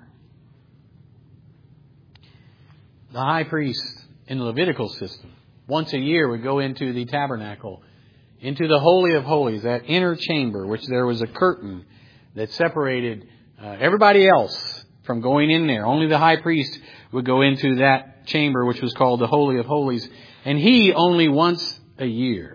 The high priest in the Levitical system once a year would go into the tabernacle, into the Holy of Holies, that inner chamber, which there was a curtain that separated uh, everybody else from going in there. Only the high priest would go into that chamber, which was called the Holy of Holies, and he only once a year.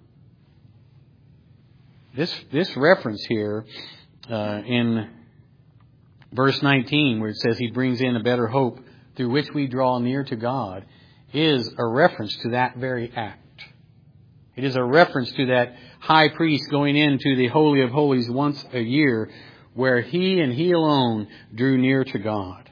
This this reference here uh, in verse nineteen, where it says He brings in a better hope through which we draw near to God, is a reference to that very act. It is a reference to that high priest going into the Holy of Holies once a year, where he and he alone drew near to God.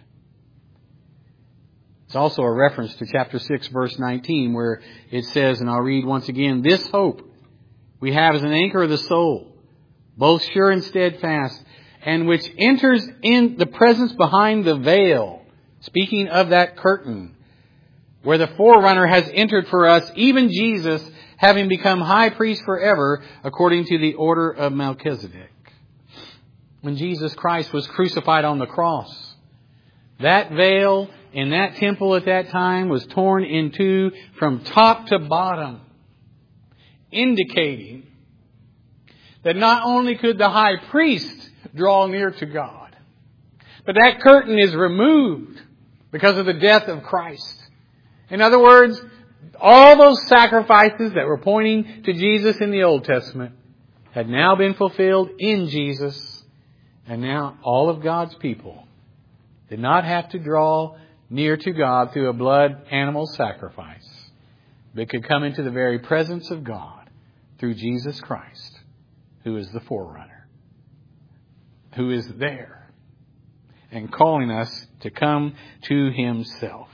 It's also a reference to chapter six, verse nineteen, where it says, and I'll read once again, this hope we have as an anchor of the soul, both sure and steadfast, and which enters in the presence behind the veil. Speaking of that curtain, where the forerunner has entered for us, even Jesus, having become high priest forever, according to the order of Melchizedek. When Jesus Christ was crucified on the cross, that veil in that temple at that time was torn in two from top to bottom, indicating that not only could the high priest draw near to God, but that curtain is removed because of the death of Christ. In other words, all those sacrifices that were pointing to Jesus in the Old Testament had now been fulfilled in Jesus. And now all of God's people did not have to draw near to God through a blood animal sacrifice, but could come into the very presence of God through Jesus Christ, who is the forerunner, who is there and calling us to come to Himself.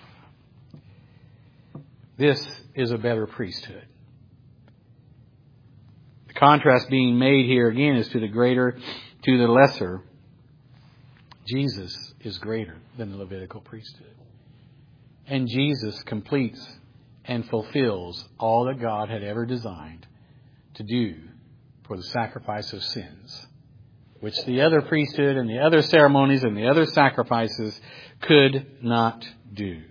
This is a better priesthood. The contrast being made here again is to the greater, to the lesser. Jesus is greater than the Levitical priesthood. And Jesus completes and fulfills all that God had ever designed to do for the sacrifice of sins, which the other priesthood and the other ceremonies and the other sacrifices could not do.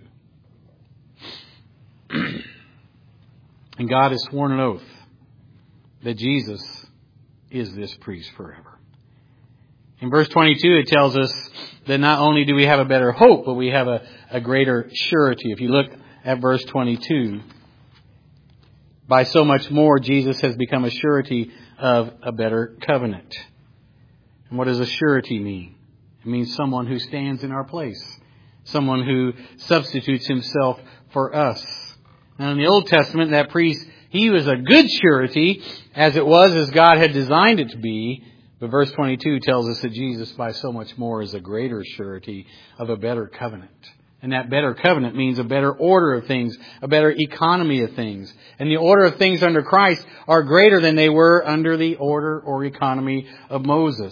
And God has sworn an oath that Jesus is this priest forever. In verse twenty-two, it tells us that not only do we have a better hope, but we have a, a greater surety. If you look at verse twenty-two, by so much more, Jesus has become a surety of a better covenant. And what does a surety mean? It means someone who stands in our place. Someone who substitutes himself for us. Now in the Old Testament, that priest, he was a good surety, as it was as God had designed it to be. But verse twenty-two tells us that Jesus, by so much more, is a greater surety of a better covenant. And that better covenant means a better order of things, a better economy of things. And the order of things under Christ are greater than they were under the order or economy of Moses.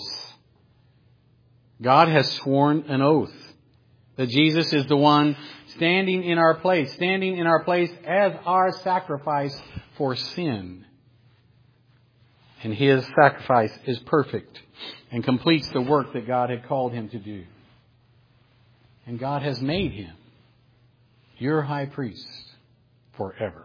God has sworn an oath that Jesus is the one standing in our place, standing in our place as our sacrifice for sin. And His sacrifice is perfect and completes the work that God had called Him to do. And God has made Him your high priest forever.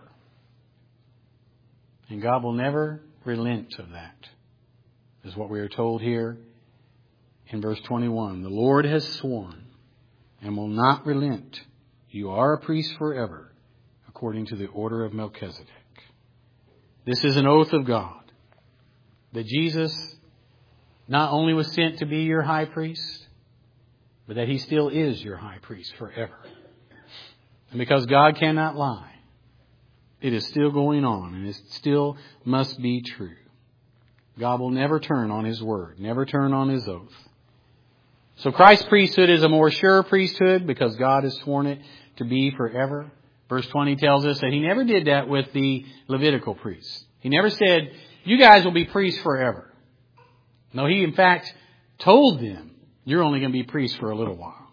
And God will never relent of that, is what we are told here in verse twenty-one. The Lord has sworn and will not relent. You are a priest forever, according to the order of Melchizedek. This is an oath of God, that Jesus not only was sent to be your high priest, but that He still is your high priest forever. And because God cannot lie, it is still going on and it still must be true. God will never turn on His word, never turn on His oath. So Christ's priesthood is a more sure priesthood because God has sworn it to be forever. Verse twenty tells us that He never did that with the Levitical priests. He never said, you guys will be priests forever. No, He in fact told them, you're only going to be priests for a little while.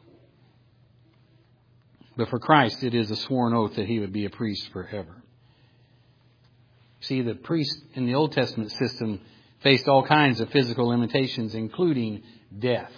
But for Christ, it is a sworn oath that He would be a priest forever. See, the priests in the Old Testament system faced all kinds of physical limitations, including death.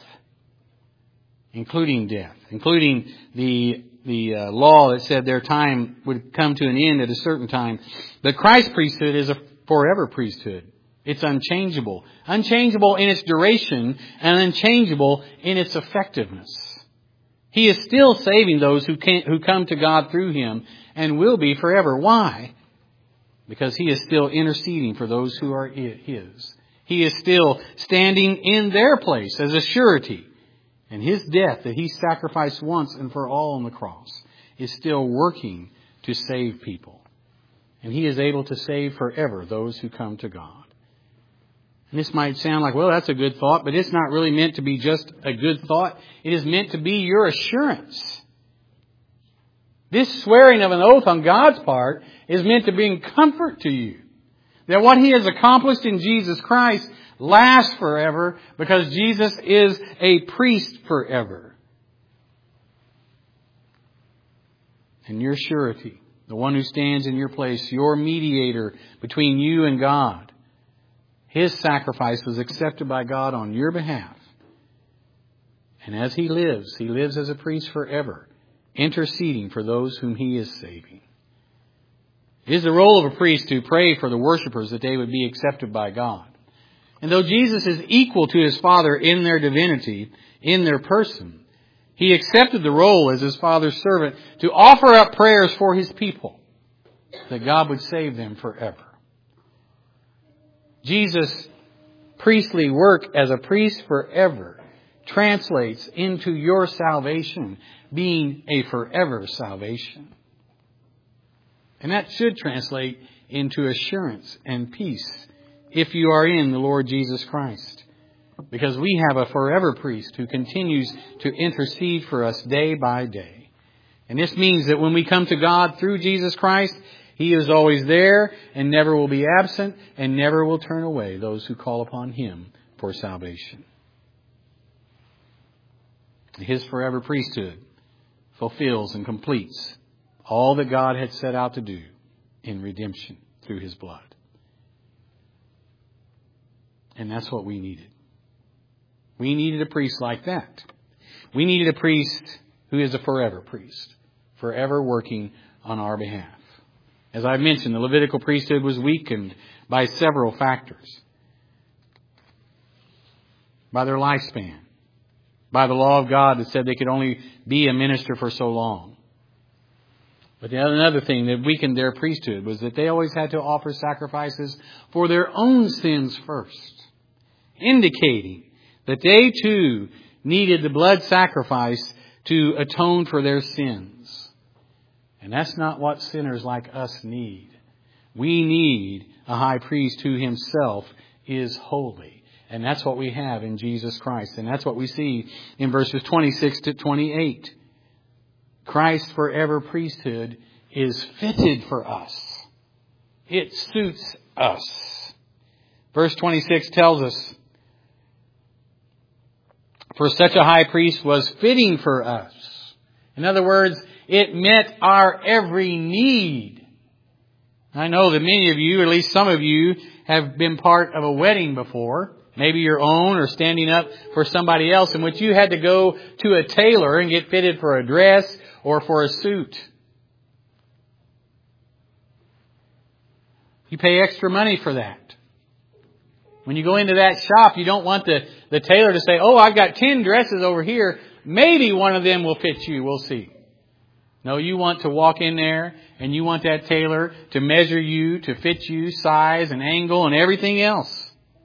Including death. Including the, the uh, law that said their time would come to an end at a certain time. But Christ's priesthood is a forever priesthood. It's unchangeable. Unchangeable in its duration and unchangeable in its effectiveness. He is still saving those who can't, who come to God through Him and will be forever. Why? Because He is still interceding for those who are His. He is still standing in their place as a surety. And His death that He sacrificed once and for all on the cross is still working to save people. And He is able to save forever those who come to God. And this might sound like, well, that's a good thought, but it's not really meant to be just a good thought. It is meant to be your assurance. This swearing of an oath on God's part is meant to bring comfort to you. That what He has accomplished in Jesus Christ lasts forever because Jesus is a priest forever. And your surety, the one who stands in your place, your mediator between you and God, His sacrifice was accepted by God on your behalf. And as He lives, He lives as a priest forever, interceding for those whom He is saving. It is the role of a priest to pray for the worshipers that they would be accepted by God. And though Jesus is equal to His Father in their divinity, in their person, He accepted the role as His Father's servant to offer up prayers for His people, that God would save them forever. Jesus' priestly work as a priest forever translates into your salvation being a forever salvation. And that should translate into assurance and peace if you are in the Lord Jesus Christ. Because we have a forever priest who continues to intercede for us day by day. And this means that when we come to God through Jesus Christ, He is always there and never will be absent and never will turn away those who call upon Him for salvation. His forever priesthood fulfills and completes all that God had set out to do in redemption through His blood. And that's what we needed. We needed a priest like that. We needed a priest who is a forever priest, forever working on our behalf. As I mentioned, the Levitical priesthood was weakened by several factors. By their lifespan. By the law of God that said they could only be a minister for so long. But another thing that weakened their priesthood was that they always had to offer sacrifices for their own sins first. Indicating that they too needed the blood sacrifice to atone for their sins. And that's not what sinners like us need. We need a high priest who Himself is holy. And that's what we have in Jesus Christ. And that's what we see in verses twenty-six to twenty-eight. Christ's forever priesthood is fitted for us. It suits us. Verse twenty-six tells us, for such a high priest was fitting for us. In other words, it met our every need. I know that many of you, or at least some of you, have been part of a wedding before. Maybe your own or standing up for somebody else, in which you had to go to a tailor and get fitted for a dress or for a suit. You pay extra money for that. When you go into that shop, you don't want the, the tailor to say, oh, I've got ten dresses over here. Maybe one of them will fit you. We'll see. No, you want to walk in there and you want that tailor to measure you, to fit you, size and angle and everything else.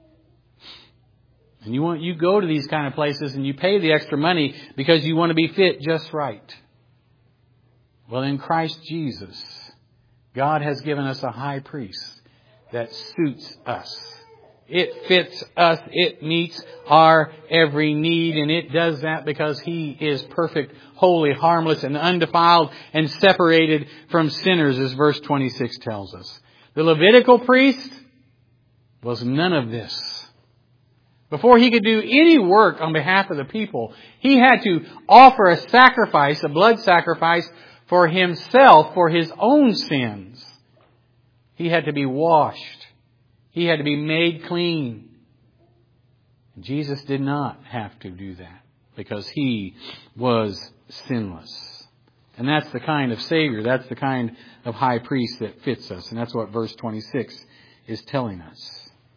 And you want you go to these kind of places and you pay the extra money because you want to be fit just right. Well, in Christ Jesus, God has given us a high priest that suits us. It fits us. It meets our every need. And it does that because He is perfect, holy, harmless, and undefiled, and separated from sinners, as verse twenty-six tells us. The Levitical priest was none of this. Before he could do any work on behalf of the people, he had to offer a sacrifice, a blood sacrifice, for himself, for his own sins. He had to be washed. He had to be made clean. Jesus did not have to do that because He was sinless. And that's the kind of Savior, that's the kind of high priest that fits us. And that's what verse twenty-six is telling us.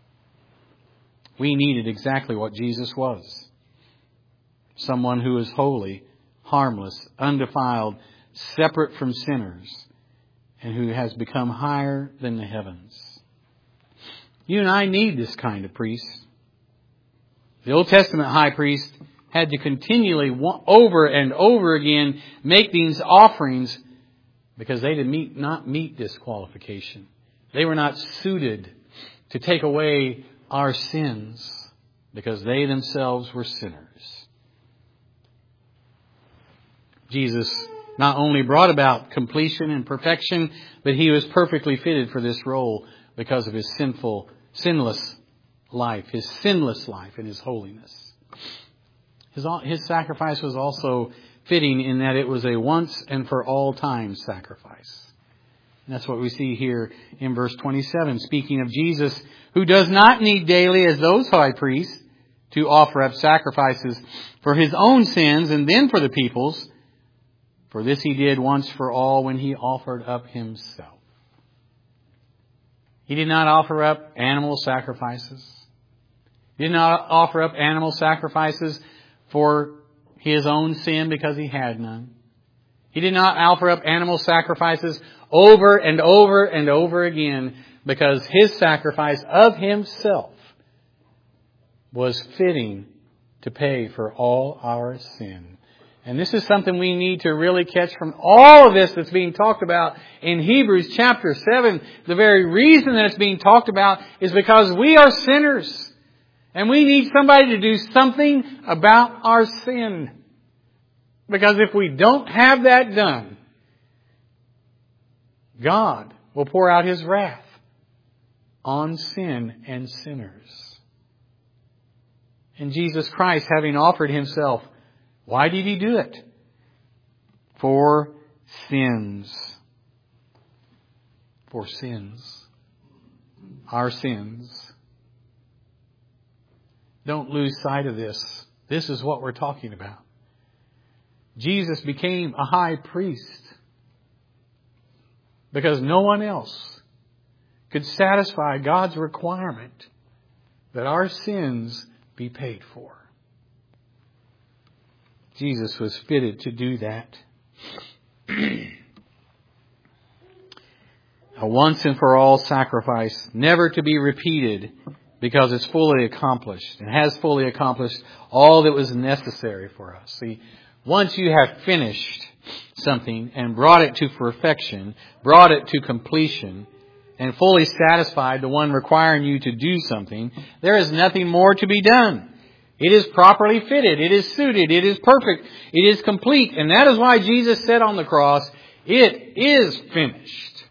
We needed exactly what Jesus was. Someone who is holy, harmless, undefiled, separate from sinners, and who has become higher than the heavens. You and I need this kind of priest. The Old Testament high priest had to continually, over and over again, make these offerings because they did meet, not meet this qualification. They were not suited to take away our sins because they themselves were sinners. Jesus not only brought about completion and perfection, but He was perfectly fitted for this role because of His sinful, sinless life, His sinless life and His holiness. His, his sacrifice was also fitting in that it was a once and for all time sacrifice. And that's what we see here in verse twenty-seven, speaking of Jesus, who does not need daily as those high priests to offer up sacrifices for His own sins and then for the people's. For this He did once for all when He offered up Himself. He did not offer up animal sacrifices. He did not offer up animal sacrifices for His own sin because He had none. He did not offer up animal sacrifices over and over and over again because His sacrifice of Himself was fitting to pay for all our sin. And this is something we need to really catch from all of this that's being talked about in Hebrews chapter seven. The very reason that it's being talked about is because we are sinners. And we need somebody to do something about our sin. Because if we don't have that done, God will pour out His wrath on sin and sinners. And Jesus Christ, having offered Himself, why did He do it? For sins. For sins. Our sins. Don't lose sight of this. This is what we're talking about. Jesus became a high priest because no one else could satisfy God's requirement that our sins be paid for. Jesus was fitted to do that. A once and for all sacrifice, never to be repeated because it's fully accomplished. It has fully accomplished all that was necessary for us. See, once you have finished something and brought it to perfection, brought it to completion, and fully satisfied the one requiring you to do something, there is nothing more to be done. It is properly fitted. It is suited. It is perfect. It is complete. And that is why Jesus said on the cross, it is finished.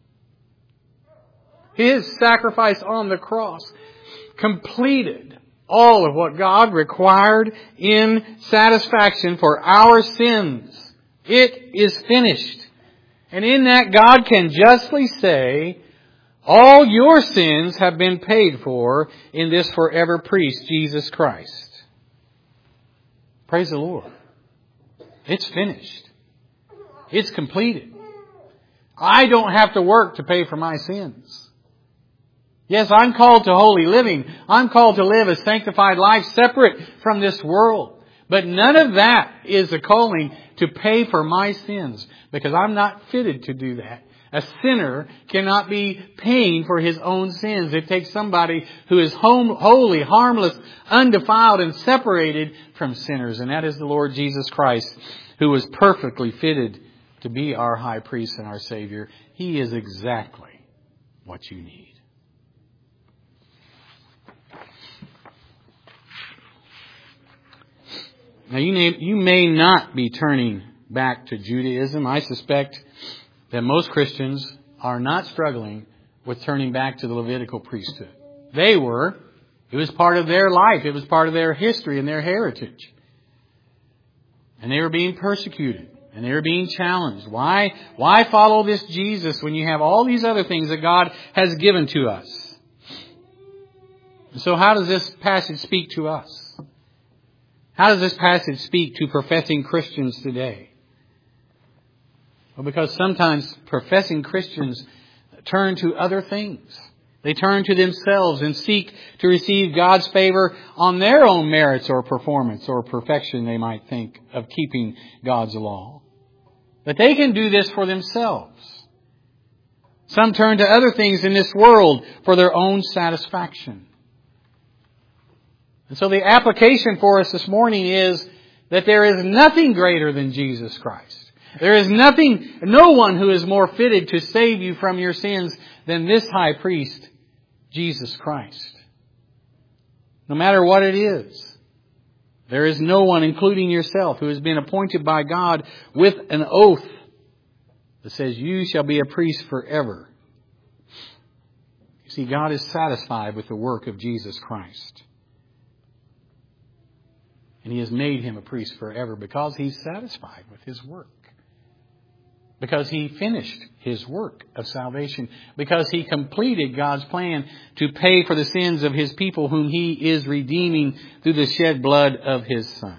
His sacrifice on the cross completed all of what God required in satisfaction for our sins. It is finished. And in that, God can justly say, all your sins have been paid for in this forever priest, Jesus Christ. Praise the Lord. It's finished. It's completed. I don't have to work to pay for my sins. Yes, I'm called to holy living. I'm called to live a sanctified life separate from this world. But none of that is a calling to pay for my sins, because I'm not fitted to do that. A sinner cannot be paying for his own sins. It takes somebody who is home, holy, harmless, undefiled, and separated from sinners. And that is the Lord Jesus Christ, who was perfectly fitted to be our high priest and our Savior. He is exactly what you need. Now, you may, you may not be turning back to Judaism. I suspect that most Christians are not struggling with turning back to the Levitical priesthood. They were. It was part of their life. It was part of their history and their heritage. And they were being persecuted. And they were being challenged. Why, why follow this Jesus when you have all these other things that God has given to us? And so how does this passage speak to us? How does this passage speak to professing Christians today? Well, because sometimes professing Christians turn to other things. They turn to themselves and seek to receive God's favor on their own merits or performance or perfection, they might think, of keeping God's law. But they can do this for themselves. Some turn to other things in this world for their own satisfaction. And so the application for us this morning is that there is nothing greater than Jesus Christ. There is nothing, no one who is more fitted to save you from your sins than this high priest, Jesus Christ. No matter what it is, there is no one, including yourself, who has been appointed by God with an oath that says, you shall be a priest forever. You see, God is satisfied with the work of Jesus Christ. And He has made Him a priest forever because He's satisfied with His work. Because He finished His work of salvation. Because He completed God's plan to pay for the sins of His people whom He is redeeming through the shed blood of His Son.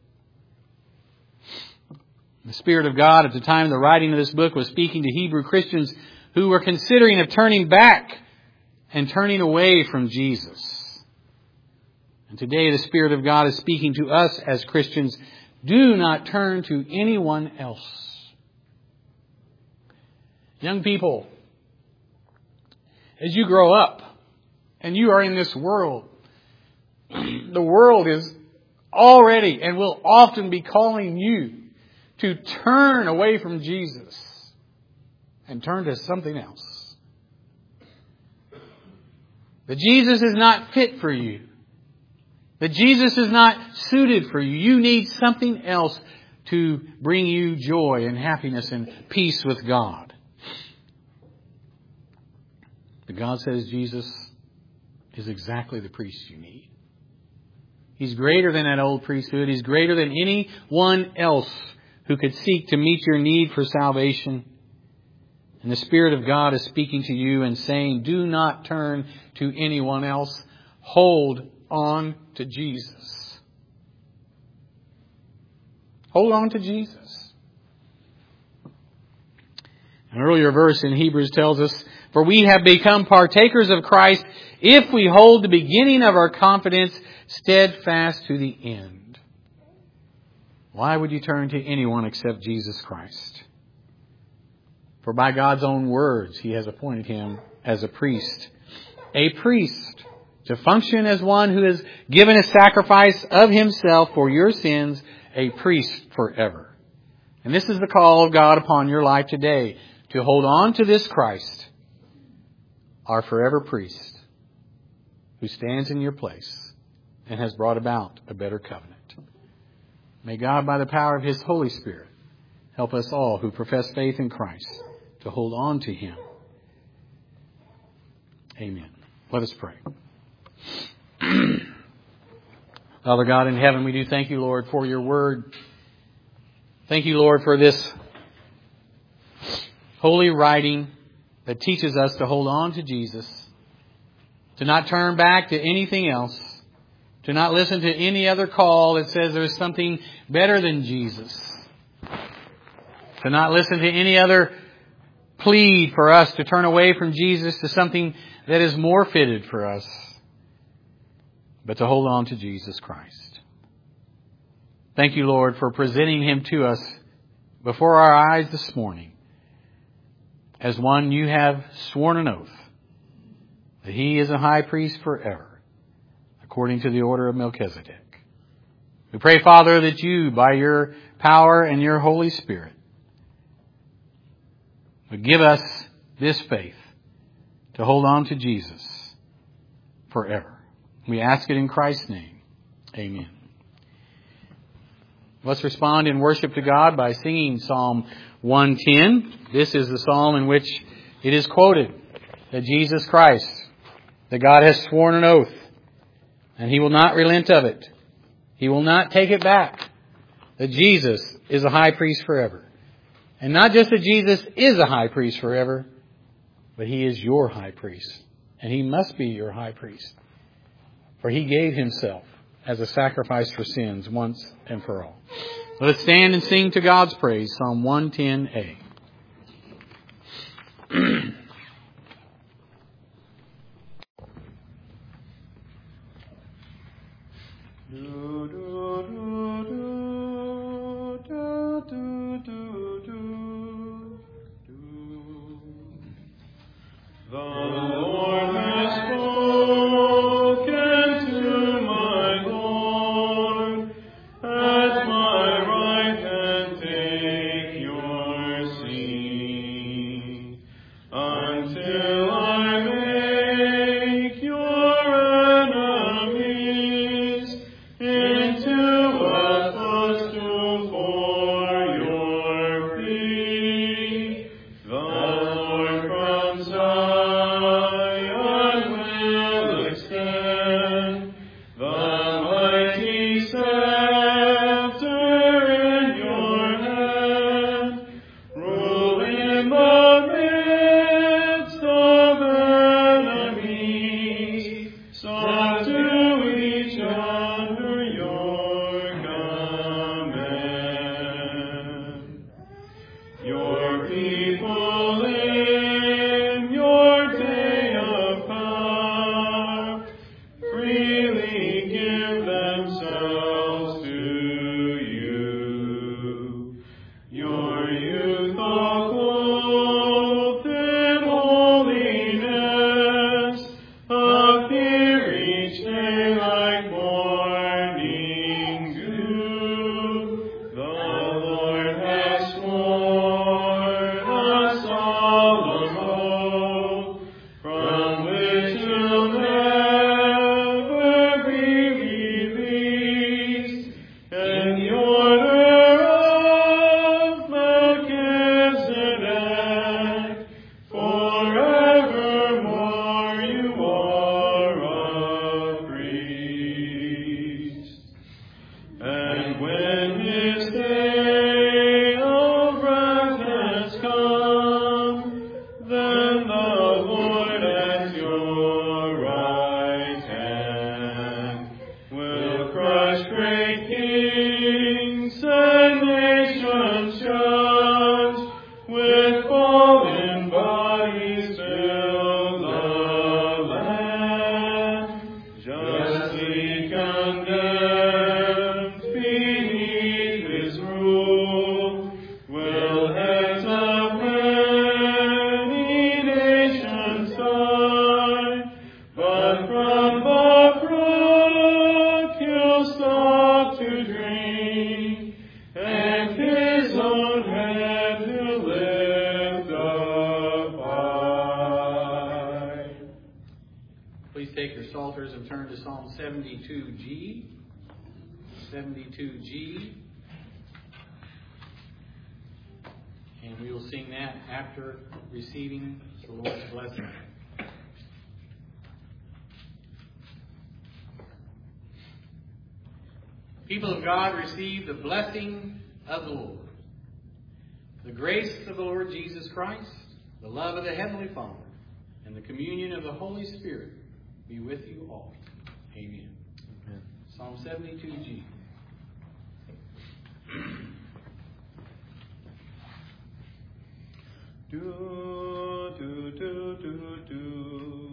The Spirit of God at the time of the writing of this book was speaking to Hebrew Christians who were considering of turning back and turning away from Jesus. And today the Spirit of God is speaking to us as Christians. Do not turn to anyone else. Young people, as you grow up and you are in this world, the world is already and will often be calling you to turn away from Jesus and turn to something else. That Jesus is not fit for you. That Jesus is not suited for you. You need something else to bring you joy and happiness and peace with God. But God says Jesus is exactly the priest you need. He's greater than that old priesthood. He's greater than anyone else who could seek to meet your need for salvation. And the Spirit of God is speaking to you and saying, do not turn to anyone else. Hold on to Jesus. Hold on to Jesus. An earlier verse in Hebrews tells us, for we have become partakers of Christ if we hold the beginning of our confidence steadfast to the end. Why would you turn to anyone except Jesus Christ? For by God's own words, He has appointed Him as a priest. A priest to function as one who has given a sacrifice of Himself for your sins, a priest forever. And this is the call of God upon your life today, to hold on to this Christ, our forever priest, who stands in your place and has brought about a better covenant. May God, by the power of His Holy Spirit, help us all who profess faith in Christ to hold on to Him. Amen. Let us pray. Father God in heaven, we do thank you, Lord, for your word. Thank you, Lord, for this holy writing that teaches us to hold on to Jesus, to not turn back to anything else, to not listen to any other call that says there's something better than Jesus, to not listen to any other plea for us to turn away from Jesus to something that is more fitted for us, but to hold on to Jesus Christ. Thank you, Lord, for presenting Him to us before our eyes this morning as one you have sworn an oath that He is a high priest forever, according to the order of Melchizedek. We pray, Father, that you, by your power and your Holy Spirit, would give us this faith to hold on to Jesus forever. We ask it in Christ's name. Amen. Let's respond in worship to God by singing Psalm one ten. This is the psalm in which it is quoted that Jesus Christ, that God has sworn an oath, and He will not relent of it. He will not take it back. That Jesus is a high priest forever. And not just that Jesus is a high priest forever, but He is your high priest. And He must be your high priest. For He gave Himself as a sacrifice for sins once and for all. Let us stand and sing to God's praise, Psalm one ten A. Fearing Please take your psalters and turn to Psalm seventy-two G. seventy-two G. And we will sing that after receiving the Lord's blessing. People of God, receive the blessing of the Lord. The grace of the Lord Jesus Christ, the love of the Heavenly Father, and the communion of the Holy Spirit be with you all. Amen. Amen. Psalm seventy-two G. Do, do, do, do, do.